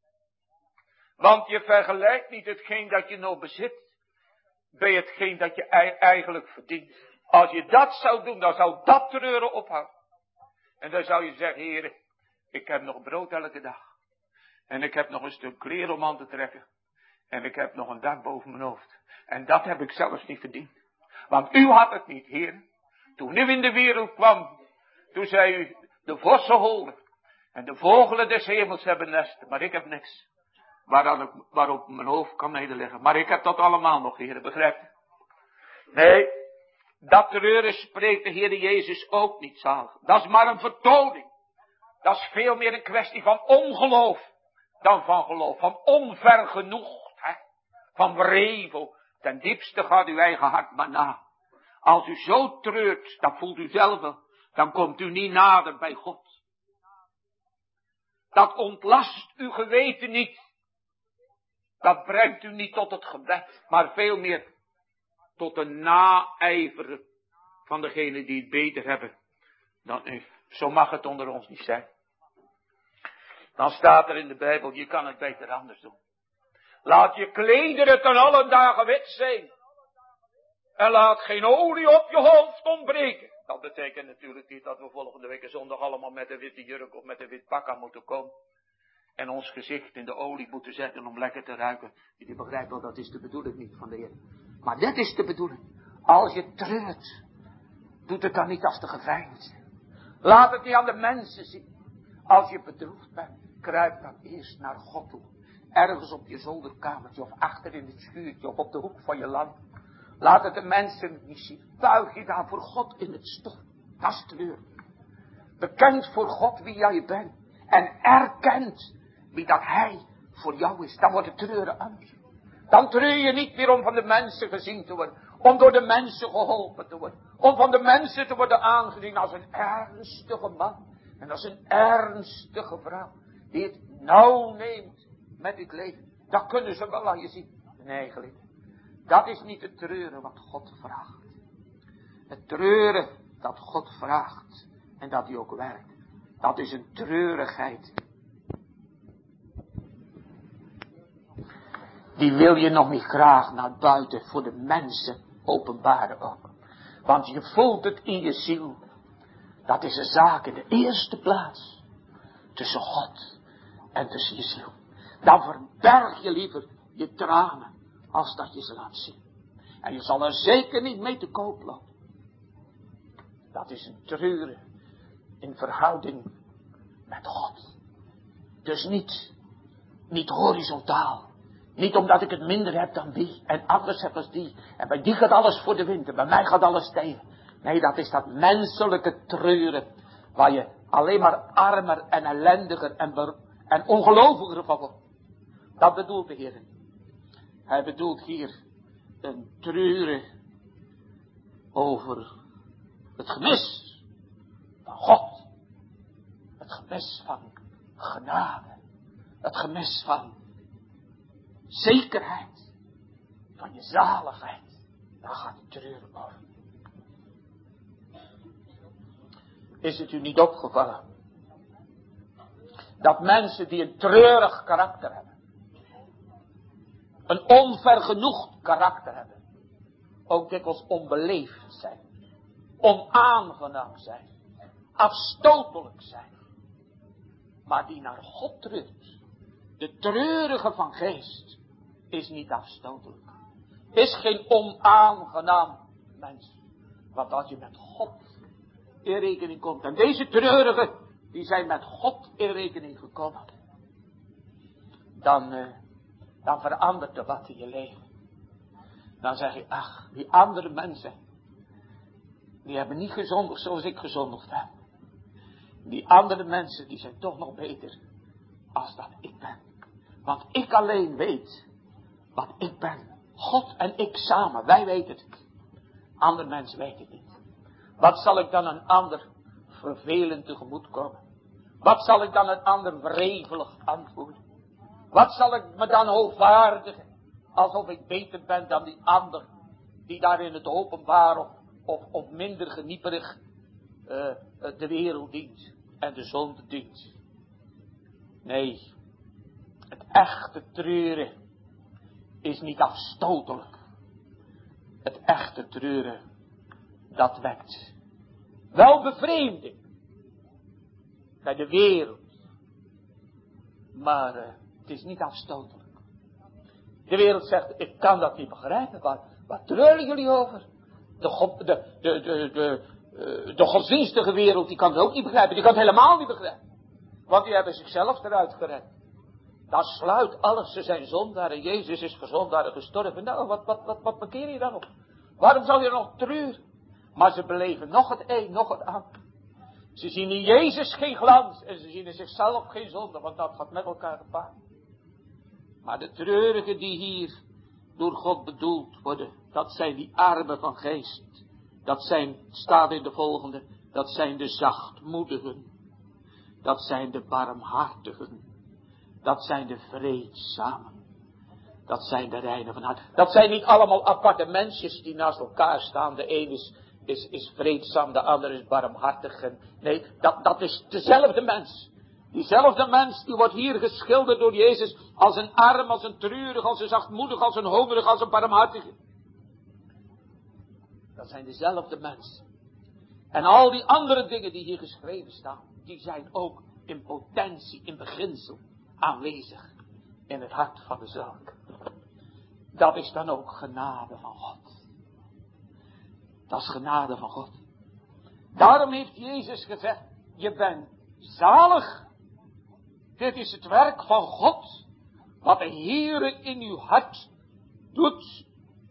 Want je vergelijkt niet hetgeen dat je nou bezit, bij hetgeen dat je eigenlijk verdient. Als je dat zou doen, dan zou dat treuren ophouden. En dan zou je zeggen, Heer, ik heb nog brood elke dag. En ik heb nog een stuk kleren om aan te trekken. En ik heb nog een dak boven mijn hoofd. En dat heb ik zelfs niet verdiend. Want u had het niet, Heer. Toen u in de wereld kwam, toen zei u, de vossen holden. En de vogelen des hemels hebben nesten, maar ik heb niks. Waarop mijn hoofd kan nederleggen. Maar ik heb dat allemaal nog, Heer, begrijpt u? Nee, dat treuren spreekt de Heer Jezus ook niet zalig. Dat is maar een vertoning. Dat is veel meer een kwestie van ongeloof dan van geloof. Van onvergenoegdheid. Van wrevel. Ten diepste gaat uw eigen hart maar na. Als u zo treurt, dat voelt u zelf wel. Dan komt u niet nader bij God. Dat ontlast uw geweten niet. Dat brengt u niet tot het gebed. Maar veel meer tot een naijveren van degenen die het beter hebben dan u. Zo mag het onder ons niet zijn. Dan staat er in de Bijbel, je kan het beter anders doen. Laat je klederen ten allen dagen wit zijn. En laat geen olie op je hoofd ontbreken. Dat betekent natuurlijk niet dat we volgende week zondag allemaal met een witte jurk of met een wit pak aan moeten komen. En ons gezicht in de olie moeten zetten om lekker te ruiken. Jullie begrijpen wel, dat is de bedoeling niet van de Heer. Maar dit is de bedoeling. Als je treurt, doet het dan niet als de geveinsde. Laat het niet aan de mensen zien. Als je bedroefd bent, kruip dan eerst naar God toe. Ergens op je zolderkamertje of achter in het schuurtje of op de hoek van je land. Laat het de mensen niet zien. Buig je daar voor God in het stof. Dat is treur. Bekend voor God wie jij bent. En erkent wie dat Hij voor jou is. Dan wordt het treuren anders. Dan treur je niet meer om van de mensen gezien te worden. Om door de mensen geholpen te worden. Om van de mensen te worden aangezien als een ernstige man. En als een ernstige vrouw. Die het nauw neemt met het leven. Dat kunnen ze wel aan je zien. Nee, geliefde. Dat is niet het treuren wat God vraagt. Het treuren dat God vraagt. En dat hij ook werkt. Dat is een treurigheid. Die wil je nog niet graag naar buiten voor de mensen openbaren ook. Want je voelt het in je ziel. Dat is een zaak in de eerste plaats. Tussen God en tussen je ziel. Dan verberg je liever je tranen. Als dat je ze laat zien. En je zal er zeker niet mee te koop lopen. Dat is een treuren. In verhouding met God. Dus niet horizontaal. Niet omdat ik het minder heb dan die. En anders heb als die. En bij die gaat alles voor de wind. En bij mij gaat alles tegen. Nee, dat is dat menselijke treuren. Waar je alleen maar armer en ellendiger en ongeloviger van wordt. Dat bedoelt de Heer. Hij bedoelt hier een treuren over het gemis van God. Het gemis van genade. Het gemis van zekerheid. Van je zaligheid. Daar gaat het treuren over. Is het u niet opgevallen? Dat mensen die een treurig karakter hebben. Een onvergenoegd karakter hebben. Ook dikwijls onbeleefd zijn. Onaangenaam zijn. Afstotelijk zijn. Maar die naar God treurt. De treurige van geest is niet afstotelijk. Is geen onaangenaam mens. Want als je met God in rekening komt. En deze treurigen, die zijn met God in rekening gekomen. Dan verandert er wat in je leven. Dan zeg je, ach, die andere mensen. Die hebben niet gezondigd zoals ik gezondigd heb. Die andere mensen, die zijn toch nog beter. Als dat ik ben. Want ik alleen weet wat ik ben. God en ik samen, wij weten het. Andere mensen weten het niet. Wat zal ik dan een ander vervelend tegemoet komen? Wat zal ik dan een ander wrevelig antwoorden? Wat zal ik me dan hoogwaardigen? Alsof ik beter ben dan die ander. Die daar in het openbaar of minder genieperig de wereld dient. En de zonde dient. Nee. Het echte treuren is niet afstotelijk. Het echte treuren, dat wekt wel bevreemding bij de wereld. Maar het is niet afstotelijk. De wereld zegt, ik kan dat niet begrijpen. Waar treuren jullie over? De godsdienstige wereld, die kan het ook niet begrijpen. Die kan het helemaal niet begrijpen. Want die hebben zichzelf eruit gered. Dat sluit alles. Ze zijn zondaren. Jezus is voor zondaren gestorven. Nou, wat bekeer je dan nog? Waarom zou je nog treuren? Maar ze beleven nog het een, nog het ander. Ze zien in Jezus geen glans. En ze zien in zichzelf geen zonde. Want dat gaat met elkaar gepaard. Maar de treurigen die hier door God bedoeld worden. Dat zijn die armen van geest. Dat zijn, staat in de volgende. Dat zijn de zachtmoedigen. Dat zijn de barmhartigen. Dat zijn de vreedzamen. Dat zijn de reinen van hart. Dat zijn niet allemaal aparte mensjes die naast elkaar staan. De een is vreedzaam, de ander is barmhartig. Nee, dat is dezelfde mens. Diezelfde mens die wordt hier geschilderd door Jezus als een arm, als een treurig, als een zachtmoedig, als een hongerig, als een barmhartige. Dat zijn dezelfde mensen. En al die andere dingen die hier geschreven staan, die zijn ook in potentie, in beginsel aanwezig in het hart van de zaak. Dat is dan ook genade van God. Dat is genade van God. Daarom heeft Jezus gezegd, je bent zalig. Dit is het werk van God, wat de Heere in uw hart doet.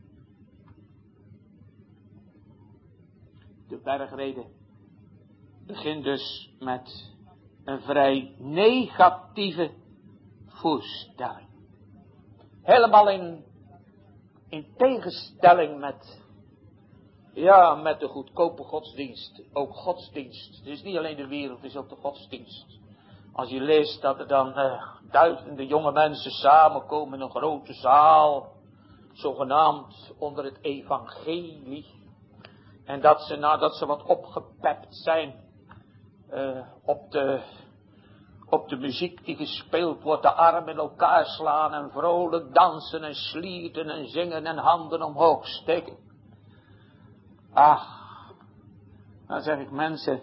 De bergrede begint dus met een vrij negatieve voorstelling. Helemaal in tegenstelling met de goedkope godsdienst. Ook godsdienst. Het is niet alleen de wereld, het is ook de godsdienst. Als je leest dat er dan duizenden jonge mensen samenkomen in een grote zaal. Zogenaamd onder het evangelie. En dat ze nadat ze wat opgepept zijn. Op de muziek die gespeeld wordt, de armen in elkaar slaan en vrolijk dansen en slieten en zingen en handen omhoog steken. Ach, dan zeg ik mensen,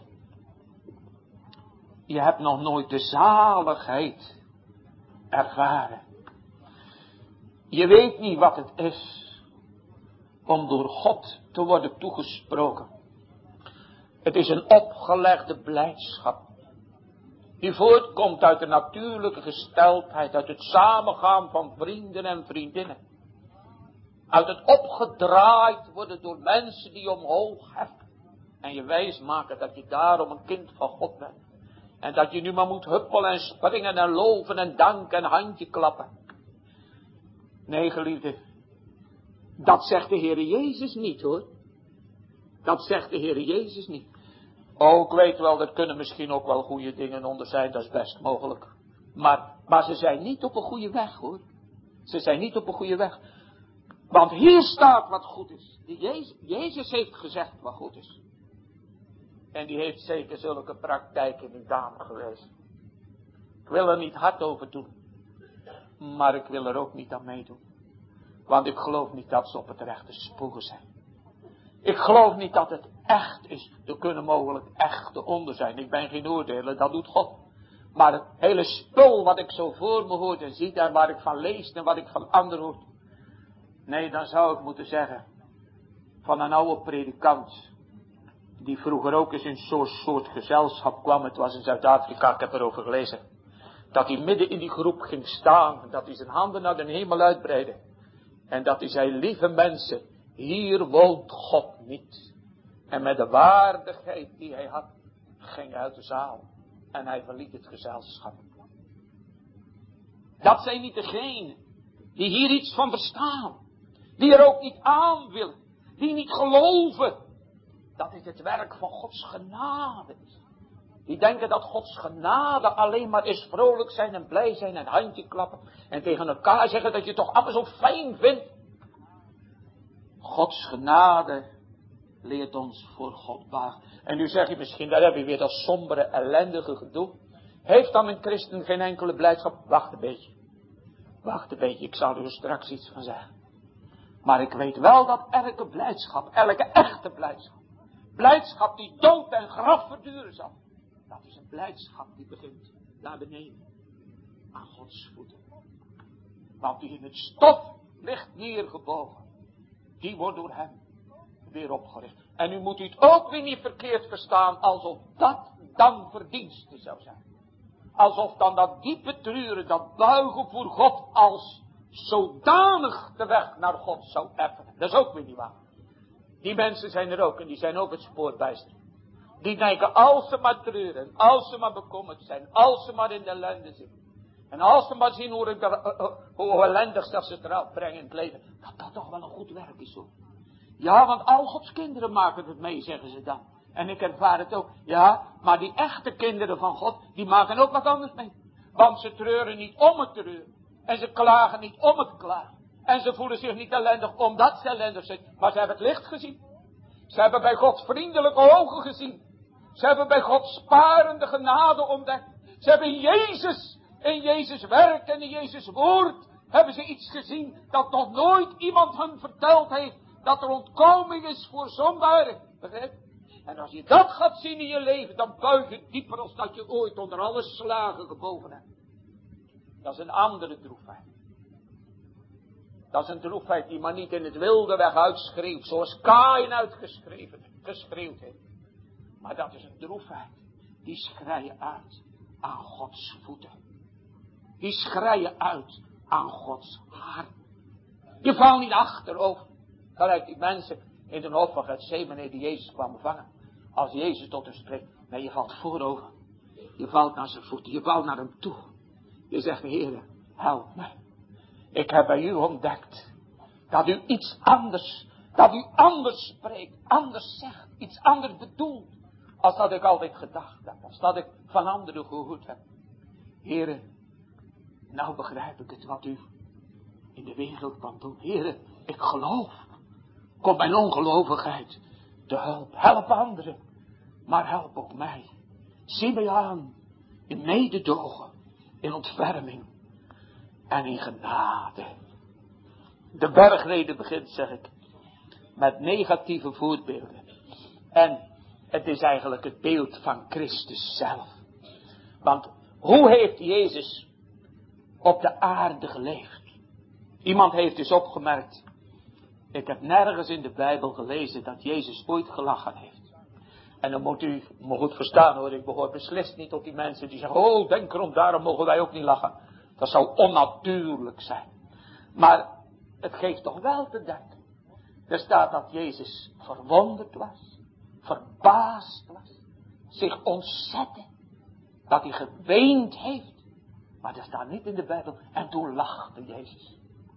je hebt nog nooit de zaligheid ervaren. Je weet niet wat het is om door God te worden toegesproken. Het is een opgelegde blijdschap. Die voortkomt uit de natuurlijke gesteldheid, uit het samengaan van vrienden en vriendinnen. Uit het opgedraaid worden door mensen die omhoog heffen. En je wijs maken dat je daarom een kind van God bent. En dat je nu maar moet huppelen en springen en loven en danken en handje klappen. Nee, geliefde. Dat zegt de Heer Jezus niet, hoor. Dat zegt de Heer Jezus niet. Oh, ik weet wel, er kunnen misschien ook wel goede dingen onder zijn, dat is best mogelijk. Maar ze zijn niet op een goede weg, hoor. Ze zijn niet op een goede weg. Want hier staat wat goed is. Jezus heeft gezegd wat goed is. En die heeft zeker zulke praktijken niet aangewezen. Ik wil er niet hard over doen. Maar ik wil er ook niet aan meedoen. Want ik geloof niet dat ze op het rechte spoor zijn. Ik geloof niet dat het echt is. Er kunnen mogelijk echte onder zijn. Ik ben geen oordeler, dat doet God. Maar het hele spul wat ik zo voor me hoort en ziet en waar ik van lees en wat ik van anderen hoor. Nee, dan zou ik moeten zeggen. Van een oude predikant. Die vroeger ook eens in zo'n soort gezelschap kwam. Het was in Zuid-Afrika, ik heb erover gelezen. Dat hij midden in die groep ging staan. Dat hij zijn handen naar de hemel uitbreidde. En dat hij zei, lieve mensen, hier woont God niet. En met de waardigheid die hij had, ging hij uit de zaal. En hij verliet het gezelschap. Dat zijn niet degenen die hier iets van verstaan. Die er ook niet aan willen. Die niet geloven. Dat is het werk van Gods genade. Die denken dat Gods genade alleen maar is vrolijk zijn en blij zijn en handje klappen. En tegen elkaar zeggen dat je het toch allemaal zo fijn vindt. Gods genade leert ons voor God wagen. En nu zeg je misschien, daar heb je weer dat sombere, ellendige gedoe. Heeft dan een christen geen enkele blijdschap? Wacht een beetje. Wacht een beetje, ik zal er straks iets van zeggen. Maar ik weet wel dat elke blijdschap, elke echte blijdschap. Blijdschap die dood en graf verduren zal. Dat is een blijdschap die begint daar beneden. Aan Gods voeten. Want die in het stof ligt neergebogen. Die wordt door hem weer opgericht. En u moet u het ook weer niet verkeerd verstaan. Alsof dat dan verdienste zou zijn. Alsof dan dat diepe treuren, dat buigen voor God als zodanig de weg naar God zou effenen. Dat is ook weer niet waar. Die mensen zijn er ook en die zijn ook het spoor bijster. Die denken als ze maar treuren, als ze maar bekommerd zijn, als ze maar in de ellende zitten. En als ze maar zien hoe ellendig dat ze het eraf brengen in het leven. Dat dat toch wel een goed werk is, hoor. Ja, want al Gods kinderen maken het mee, zeggen ze dan. En ik ervaar het ook. Ja, maar die echte kinderen van God, die maken ook wat anders mee. Want ze treuren niet om het treuren. En ze klagen niet om het klagen. En ze voelen zich niet ellendig omdat ze ellendig zijn. Maar ze hebben het licht gezien. Ze hebben bij Gods vriendelijke ogen gezien. Ze hebben bij Gods sparende genade ontdekt. Ze hebben in Jezus werk en in Jezus woord, hebben ze iets gezien dat nog nooit iemand hun verteld heeft. Dat er ontkoming is voor zondaren. Begrijp? En als je dat gaat zien in je leven, dan buig je dieper als dat je ooit onder alle slagen gebogen hebt. Dat is een andere droefheid. Dat is een droefheid die maar niet in het wilde weg uitschreeuwt, zoals Kaïn geschreeuwd heeft. Maar dat is een droefheid, die schreien uit aan Gods voeten. Die schreien uit aan Gods hart. Je valt niet achterover. Gelijk die mensen in de hof van Getsemane die Jezus kwamen vangen. Als Jezus tot hen spreekt, nee, je valt voorover. Je valt naar zijn voeten, je valt naar hem toe. Je zegt, Heer, help me. Ik heb bij u ontdekt dat u iets anders, dat u anders spreekt, anders zegt, iets anders bedoelt. Als dat ik altijd gedacht heb, als dat ik van anderen gehoord heb. Heer, nou begrijp ik het wat u in de wereld kan doen. Heer, ik geloof. Kom mijn ongelovigheid te hulp. Help anderen, maar help ook mij. Zie mij aan in mededogen, in ontferming en in genade. De bergrede begint, zeg ik, met negatieve voorbeelden. En het is eigenlijk het beeld van Christus zelf. Want hoe heeft Jezus op de aarde geleefd? Iemand heeft dus opgemerkt, ik heb nergens in de Bijbel gelezen dat Jezus ooit gelachen heeft. En dan moet u me goed verstaan hoor, ik behoor beslist niet tot die mensen die zeggen, oh denk erom, daarom mogen wij ook niet lachen. Dat zou onnatuurlijk zijn. Maar het geeft toch wel te denken. Er staat dat Jezus verwonderd was, verbaasd was, zich ontzette, dat hij geweend heeft. Maar dat staat niet in de Bijbel. En toen lachte Jezus.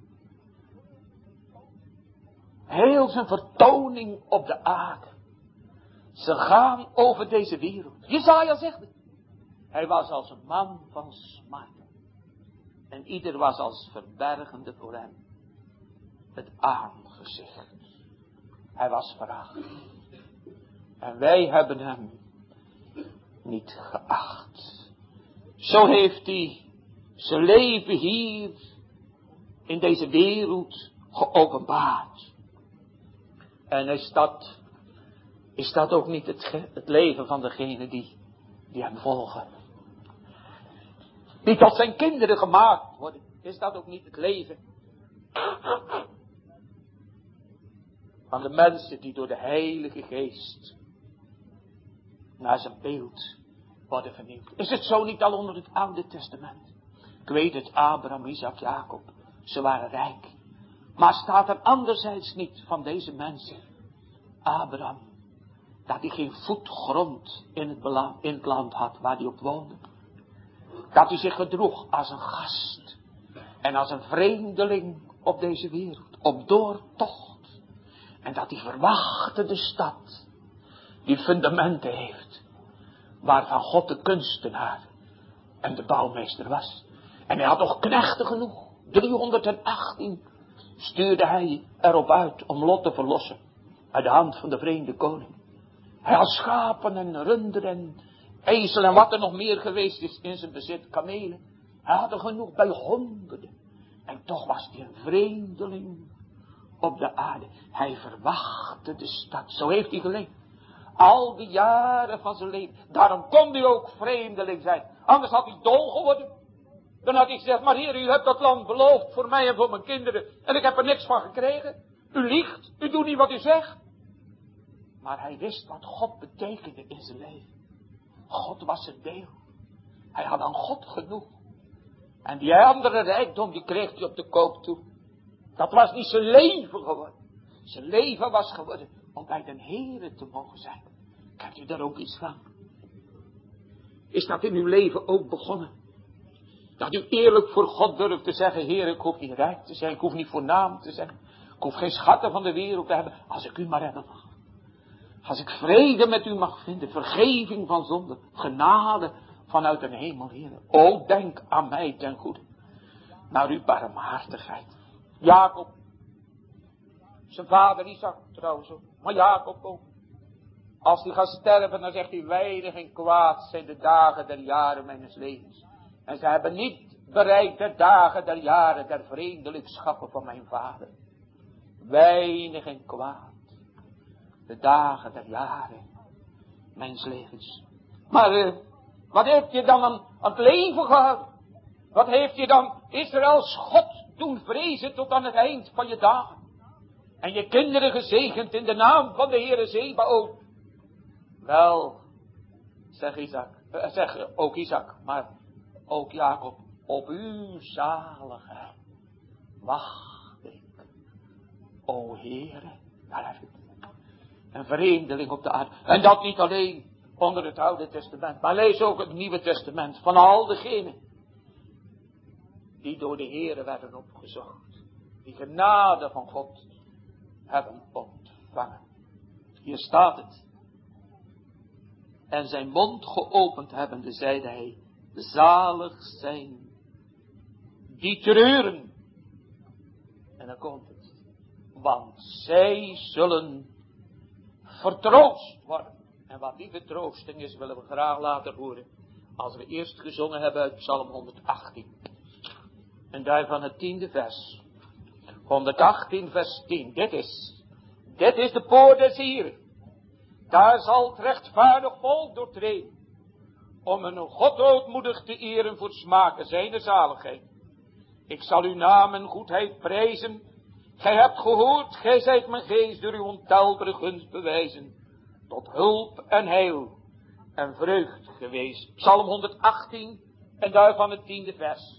Heel zijn vertoning op de aarde. Ze gaan over deze wereld. Jesaja zegt het. Hij was als een man van smart. En ieder was als verbergende voor hem het aangezicht. Hij was veracht. En wij hebben hem niet geacht. Zo heeft hij zijn leven hier in deze wereld geopenbaard. En is dat ook niet het leven van degenen die hem volgen? Die tot zijn kinderen gemaakt worden. Is dat ook niet het leven van de mensen die door de Heilige Geest naar zijn beeld worden vernieuwd? Is het zo niet al onder het Oude Testament? Ik weet het, Abraham, Isaac, Jacob, ze waren rijk. Maar staat er anderzijds niet van deze mensen, Abraham, dat hij geen voet grond in het land had waar hij op woonde? Dat hij zich gedroeg als een gast en als een vreemdeling op deze wereld, op doortocht. En dat hij verwachtte de stad die fundamenten heeft, waarvan God de kunstenaar en de bouwmeester was. En hij had nog knechten genoeg. 318 stuurde hij erop uit om Lot te verlossen uit de hand van de vreemde koning. Hij had schapen en runderen en ezel en wat er nog meer geweest is in zijn bezit, kamelen. Hij had er genoeg bij honderden. En toch was hij een vreemdeling op de aarde. Hij verwachtte de stad. Zo heeft hij geleefd. Al die jaren van zijn leven. Daarom kon hij ook vreemdeling zijn. Anders had hij dol geworden. Dan had hij gezegd, maar Heer, u hebt dat land beloofd voor mij en voor mijn kinderen. En ik heb er niks van gekregen. U liegt. U doet niet wat u zegt. Maar hij wist wat God betekende in zijn leven. God was zijn deel. Hij had aan God genoeg. En die andere rijkdom, die kreeg hij op de koop toe. Dat was niet zijn leven geworden. Zijn leven was geworden om bij den Heere te mogen zijn. Kent u daar ook iets van? Is dat in uw leven ook begonnen? Dat u eerlijk voor God durft te zeggen, Heer, ik hoef niet rijk te zijn, ik hoef niet voornaam te zijn. Ik hoef geen schatten van de wereld te hebben, als ik u maar hebben mag. Als ik vrede met u mag vinden, vergeving van zonde, genade vanuit de hemel, Heer. O, denk aan mij ten goede, naar uw barmhartigheid. Jacob, zijn vader Isaac trouwens ook, maar Jacob ook. Als hij gaat sterven, dan zegt hij, weinig en kwaad zijn de dagen der jaren mijns levens. En ze hebben niet bereikt de dagen der jaren der vreemdelingsschappen van mijn vader. Weinig en kwaad. De dagen der jaren mijns levens. Maar wat heeft je dan aan het leven gehad? Wat heeft je dan Israëls God doen vrezen tot aan het eind van je dagen? En je kinderen gezegend in de naam van de Heere Zebaoth. Wel, zeg ook Isaac, maar ook Jacob, op uw zaligheid wacht ik. O Heere, daar heb je het. Een vreemdeling op de aarde. En dat niet alleen onder het Oude Testament, maar lees ook het Nieuwe Testament van al degenen die door de Heere werden opgezocht. Die genade van God hebben ontvangen. Hier staat het. En zijn mond geopend hebbende, zeide hij, zalig zijn die treuren. En dan komt het. Want zij zullen vertroost worden. En wat die vertroosting is, willen we graag later horen. Als we eerst gezongen hebben uit Psalm 118. En daarvan het 10e vers. 118 vers 10. Dit is Dit is de poort des Hieren. Daar zal het rechtvaardig volk doortreden, om een God ootmoedig te eren voor smaken zijner zaligheid. Ik zal uw naam en goedheid prijzen. Gij hebt gehoord, gij zijt mijn geest door uw ontelbare gunst bewijzen, tot hulp en heil en vreugd geweest. Psalm 118 en daarvan het 10e vers.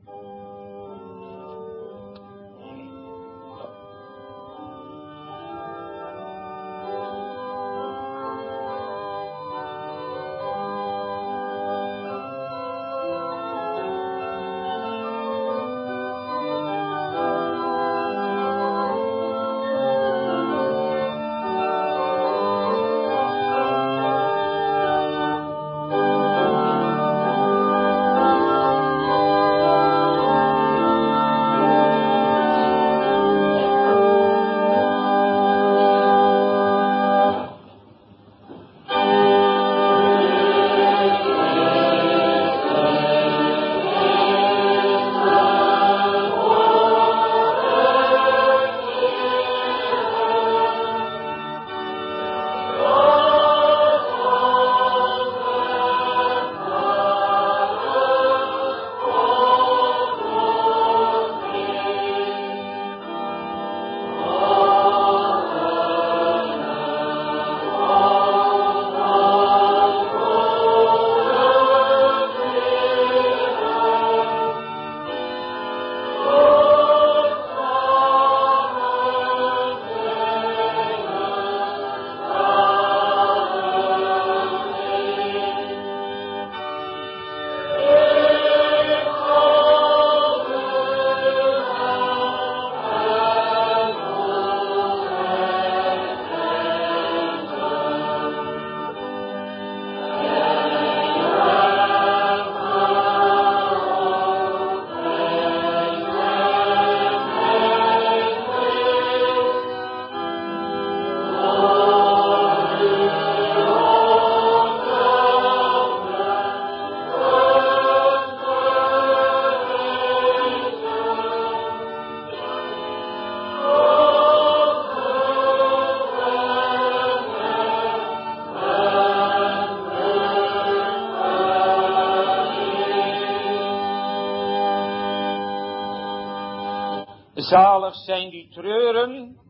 Zalig zijn die treuren,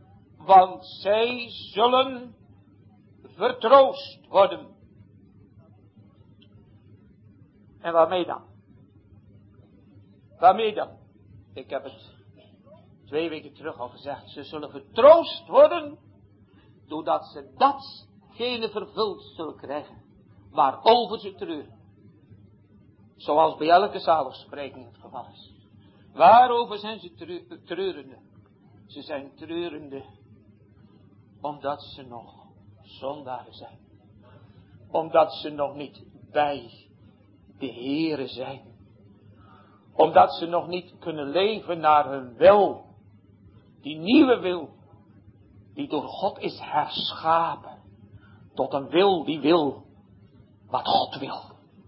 want zij zullen vertroost worden. En waarmee dan? Waarmee dan? Ik heb het 2 weken terug al gezegd. Ze zullen vertroost worden, doordat ze datgene vervuld zullen krijgen, waarover ze treuren. Zoals bij elke zaligspreking het geval is. Waarover zijn ze treurende? Ze zijn treurende omdat ze nog zondaren zijn. Omdat ze nog niet bij de Heere zijn. Omdat ze nog niet kunnen leven naar hun wil. Die nieuwe wil. Die door God is herschapen. Tot een wil die wil wat God wil.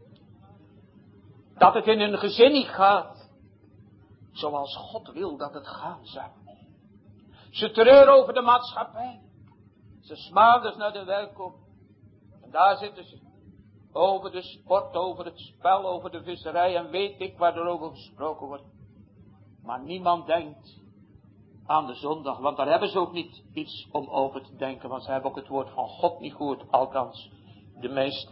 Dat het in hun gezin niet gaat zoals God wil dat het gaan zou. Ze treuren over de maatschappij. Ze smaanders naar de welkom. En daar zitten ze. Over de sport, over het spel, over de visserij en weet ik waar er over gesproken wordt. Maar niemand denkt aan de zondag, want daar hebben ze ook niet iets om over te denken, want ze hebben ook het woord van God niet gehoord, althans de meesten.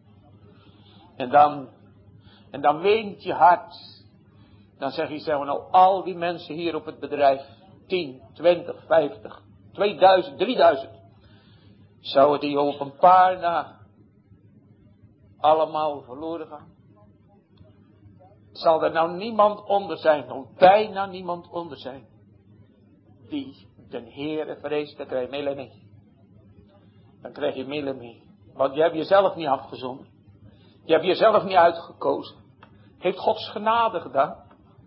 En dan weent je hart. Dan zeg je, zeggen we nou, al die mensen hier op het bedrijf, 10, 20, 50, 2000, 3000, zouden die op een paar na allemaal verloren gaan? Zal er nou niemand onder zijn, of bijna niemand onder zijn, die den Heere vreest, dan krijg je middelen mee. Dan krijg je middelen mee. Want je hebt jezelf niet afgezonden. Je hebt jezelf niet uitgekozen. Heeft Gods genade gedaan.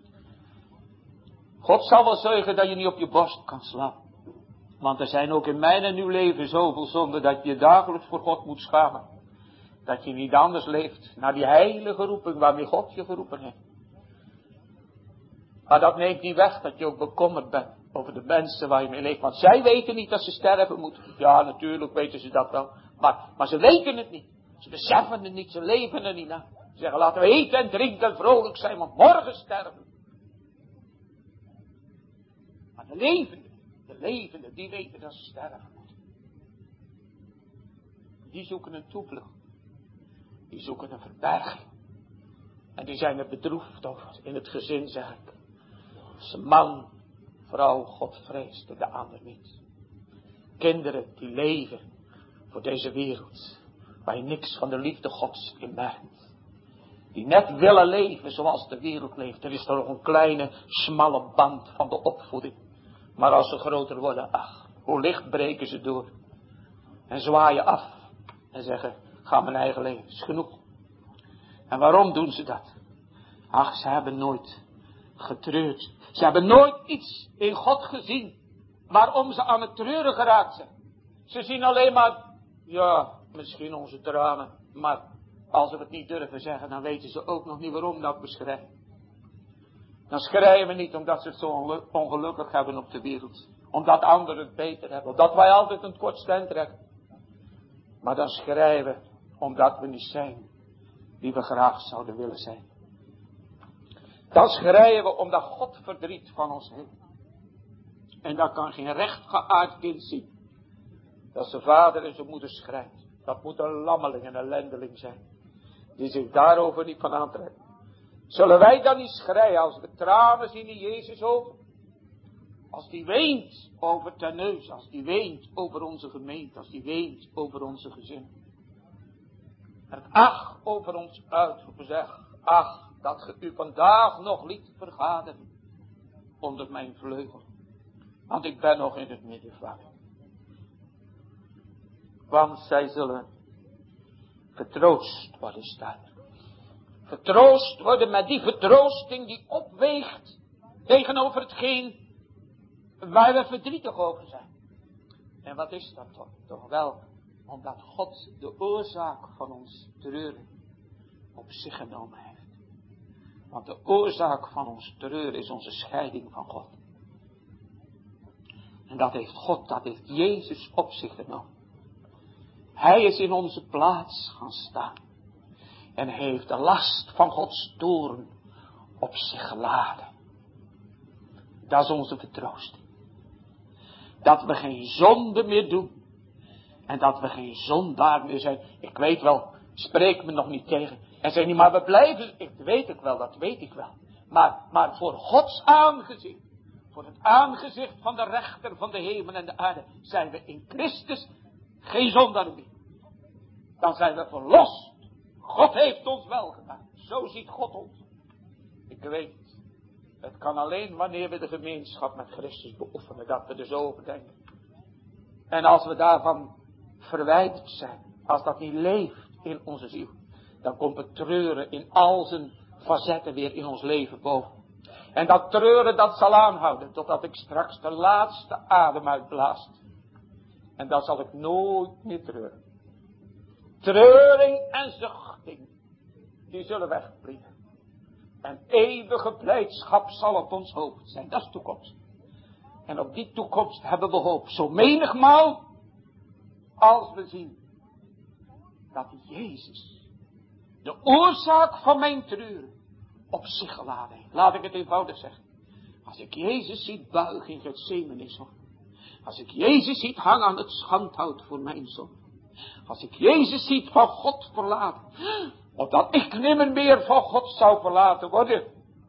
God zal wel zorgen dat je niet op je borst kan slaan. Want er zijn ook in mijn en uw leven zoveel zonden dat je dagelijks voor God moet schamen. Dat je niet anders leeft naar die heilige roeping waarmee God je geroepen heeft. Maar dat neemt niet weg dat je ook bekommerd bent. over de mensen waar je mee leeft. Want zij weten niet dat ze sterven moeten. Ja, natuurlijk weten ze dat wel. Maar ze weten het niet. Ze beseffen het niet, ze leven er niet naar. Ze zeggen, laten we eten en drinken en vrolijk zijn, want morgen sterven we. Maar de levenden, die weten dat ze sterven moeten. Die zoeken een toevlucht. Die zoeken een verberging. En die zijn er bedroefd over. In het gezin zeg ik. Als een man, vrouw, God vreest en de ander niet. Kinderen die leven voor deze wereld. Waar je niks van de liefde Gods in merkt. Die net willen leven zoals de wereld leeft. Er is er nog een kleine, smalle band van de opvoeding. Maar als ze groter worden, ach, hoe licht breken ze door. En zwaaien af. En zeggen, ga mijn eigen leven, is genoeg. En waarom doen ze dat? Ach, ze hebben nooit getreurd. Ze hebben nooit iets in God gezien waarom ze aan het treuren geraakt zijn. Ze zien alleen maar, ja, misschien onze tranen. Maar als we het niet durven zeggen, dan weten ze ook nog niet waarom dat we schreien. Dan schreien we niet omdat ze het zo ongelukkig hebben op de wereld. Omdat anderen het beter hebben. Omdat wij altijd een kort stand trekken. Maar dan schreien we omdat we niet zijn die we graag zouden willen zijn. Dan schreien we omdat God verdriet van ons heeft. En dat kan geen rechtgeaard kind zien. Dat zijn vader en zijn moeder schrijft. Dat moet een lammeling en een ellendeling zijn. Die zich daarover niet van aantrekt. Zullen wij dan niet schreien als we tranen zien in Jezus ogen? Als die weent over Terneuzen. Als die weent over onze gemeente. Als die weent over onze gezin. En ach over ons uitroepen zeg. Ach dat ge u vandaag nog liet vergaderen. Onder mijn vleugel. Want ik ben nog in het midden van u. Want zij zullen vertroost worden staan. Vertroost worden met die vertroosting die opweegt tegenover hetgeen waar we verdrietig over zijn. En wat is dat toch? Toch wel omdat God de oorzaak van ons treuren op zich genomen heeft. Want de oorzaak van ons treuren is onze scheiding van God. En dat heeft God, dat heeft Jezus op zich genomen. Hij is in onze plaats gaan staan. En heeft de last van Gods toorn op zich geladen. Dat is onze vertroosting. Dat we geen zonde meer doen. En dat we geen zondaar meer zijn. Ik weet wel, spreek me nog niet tegen. En zeg niet, maar we blijven, dat weet ik wel. Maar voor Gods aangezicht. Voor het aangezicht van de rechter van de hemel en de aarde. Zijn we in Christus geen zondaar meer. Dan zijn we verlost. God heeft ons wel gedaan. Zo ziet God ons. Ik weet het. Het kan alleen wanneer we de gemeenschap met Christus beoefenen. Dat we er zo over denken. En als we daarvan verwijderd zijn. Als dat niet leeft in onze ziel. Dan komt het treuren in al zijn facetten weer in ons leven boven. En dat treuren dat zal aanhouden. Totdat ik straks de laatste adem uitblaast. En dan zal ik nooit meer treuren. Treuring en zuchting. Die zullen wegvliegen. En eeuwige blijdschap zal op ons hoofd zijn. Dat is toekomst. En op die toekomst hebben we hoop. Zo menigmaal. Als we zien. Dat Jezus. De oorzaak van mijn treuren. Op zich geladen heeft. Laat ik het eenvoudig zeggen. Als ik Jezus ziet buigen in Gethsemane. Als ik Jezus ziet hangen aan het schandhout voor mijn zonde. Als ik Jezus ziet van God verlaten. Opdat ik nimmer meer van God zou verlaten worden.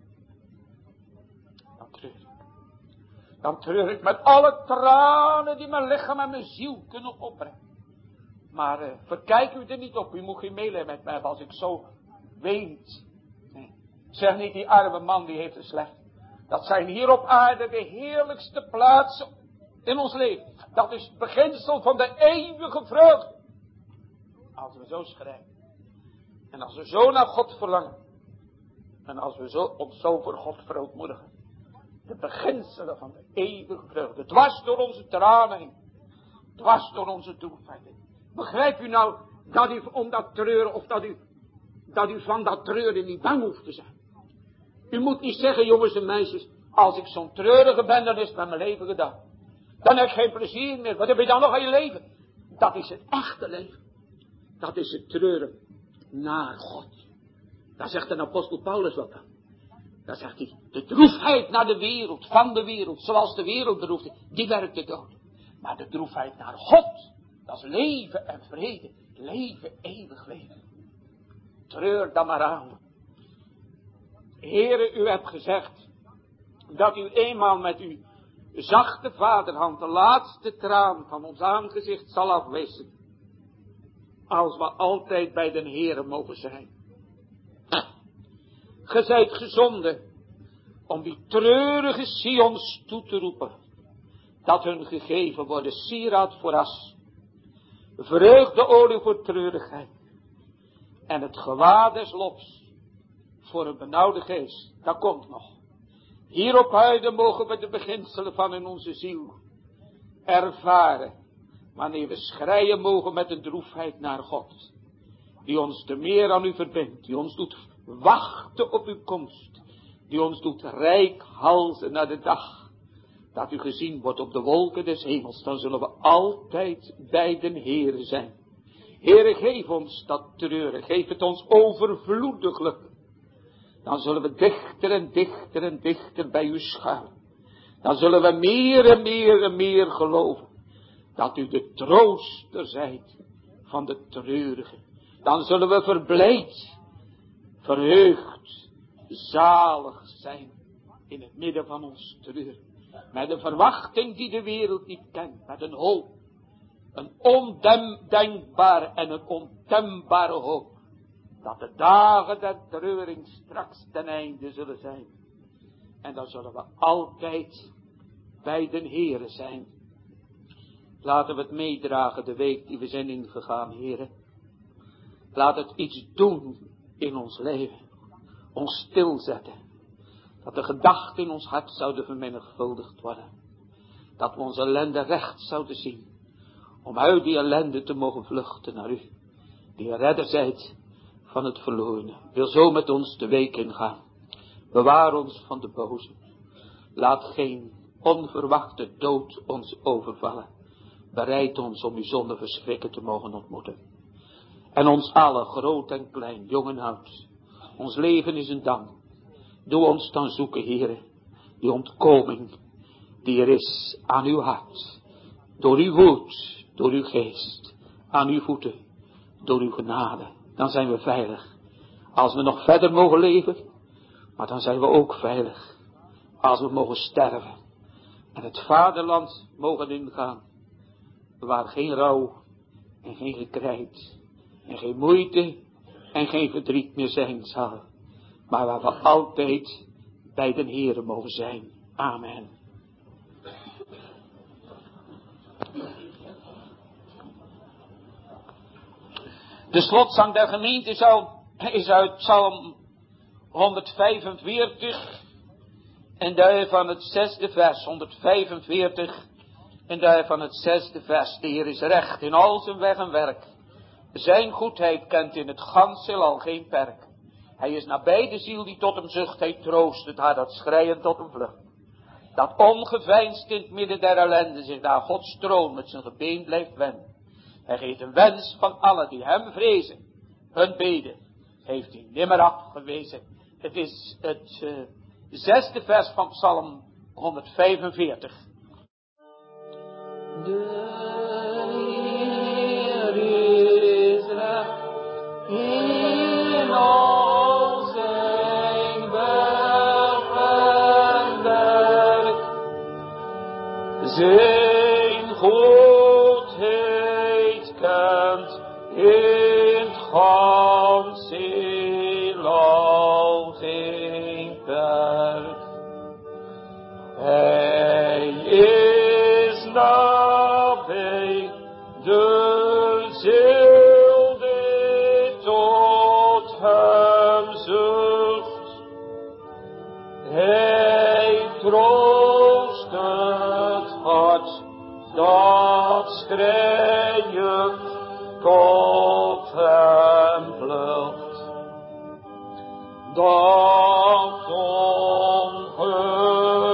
Dan treur ik. Dan treur ik met alle tranen die mijn lichaam en mijn ziel kunnen opbrengen. Maar verkijk u er niet op. U moet geen meelijden met mij hebben als ik zo weent. Nee. Zeg niet die arme man die heeft het slecht. Dat zijn hier op aarde de heerlijkste plaatsen in ons leven. Dat is het beginsel van de eeuwige vreugde. Als we zo schrijven. En als we zo naar God verlangen. En als we ons zo voor God verootmoedigen. De beginselen van de eeuwige vreugde. Dwars door onze tranen heen. Dwars door onze droefheid. Begrijpt u nou dat u om dat treuren. Of dat u van dat treuren niet bang hoeft te zijn. U moet niet zeggen jongens en meisjes. Als ik zo'n treurige ben, dan is het met mijn leven gedaan. Dan heb ik geen plezier meer. Wat heb je dan nog aan je leven? Dat is het echte leven. Dat is het treuren naar God. Daar zegt de apostel Paulus wat aan. Daar zegt hij, de droefheid naar de wereld, van de wereld, zoals de wereld bedroefd is, die werkt de dood. Maar de droefheid naar God, dat is leven en vrede. Leven, eeuwig leven. Treur dan maar aan. Heere, u hebt gezegd dat u eenmaal met uw zachte vaderhand de laatste traan van ons aangezicht zal afwissen. Als we altijd bij den Heere mogen zijn. Ge zijt gezonden om die treurige Sions toe te roepen. Dat hun gegeven worden sieraad voor as. Vreugdeolie voor treurigheid. En het gewaad des lofs voor een benauwde geest. Dat komt nog. Hierop huiden mogen we de beginselen van in onze ziel ervaren. Wanneer we schreien mogen met een droefheid naar God. Die ons te meer aan u verbindt. Die ons doet wachten op uw komst. Die ons doet reikhalzen naar de dag. Dat u gezien wordt op de wolken des hemels. Dan zullen we altijd bij den Heere zijn. Heere, geef ons dat treuren. Geef het ons overvloediglijk. Dan zullen we dichter en dichter en dichter bij u schuilen. Dan zullen we meer en meer en meer geloven. Dat u de trooster zijt van de treurige. Dan zullen we verblijd, verheugd, zalig zijn in het midden van ons treur. Met een verwachting die de wereld niet kent. Met een hoop. Een ondenkbare en een ontembare hoop. Dat de dagen der treuring straks ten einde zullen zijn. En dan zullen we altijd bij den Heere zijn. Laten we het meedragen de week die we zijn ingegaan, Heere. Laat het iets doen in ons leven. Ons stilzetten. Dat de gedachten in ons hart zouden vermenigvuldigd worden. Dat we onze ellende recht zouden zien. Om uit die ellende te mogen vluchten naar u. Die redder zijt van het verlorene. Wil zo met ons de week ingaan. Bewaar ons van de boze. Laat geen onverwachte dood ons overvallen. Bereid ons om uw zonde verschrikken te mogen ontmoeten. En ons allen, groot en klein, jong en oud. Ons leven is een dank. Doe ons dan zoeken, Heere. Die ontkoming die er is aan uw hart. Door uw woord, door uw geest. Aan uw voeten, door uw genade. Dan zijn we veilig. Als we nog verder mogen leven. Maar dan zijn we ook veilig. Als we mogen sterven. En het vaderland mogen ingaan. Waar geen rouw en geen gekrijt. En geen moeite en geen verdriet meer zijn zal. Maar waar we altijd bij den Heere mogen zijn. Amen. De slotzang der gemeente is uit Psalm 145 en daarvan het 6e vers. 145 en daarvan het 6e vers. De Heer is recht in al zijn weg en werk. Zijn goedheid kent in het ganse al geen perk. Hij is nabij de ziel die tot hem zucht. Hij troost het haar dat schreien tot hem vlucht. Dat ongeveinsd in het midden der ellende zich naar Gods troon met zijn gebeen blijft wenden. Hij geeft een wens van allen die hem vrezen. Hun beden heeft hij nimmer afgewezen. Het is het 6e vers van Psalm 145. De Heer is recht in al zijn weg en werk. Zijn goedheid kent in het ganse heelal geen perk. Hij is nabij de ziel die tot hem zucht. Hij troost het hart dat schreiend tot hem vlucht. Dat ongelukkig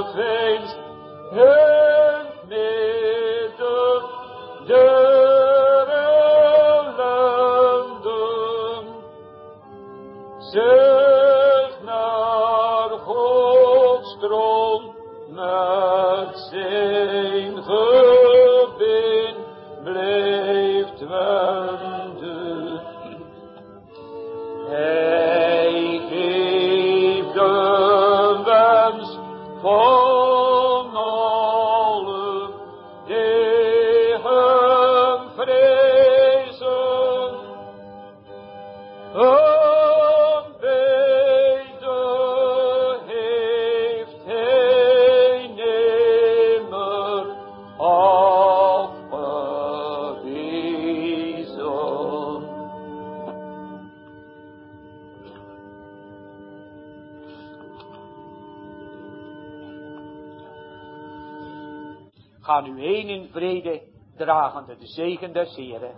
Ga nu heen in vrede, dragende de zegen des Heren.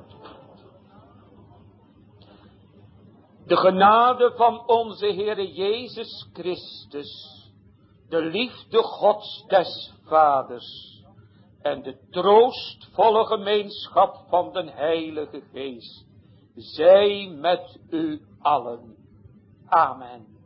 De genade van onze Heere Jezus Christus, de liefde Gods des Vaders en de troostvolle gemeenschap van den Heilige Geest, zij met u allen. Amen.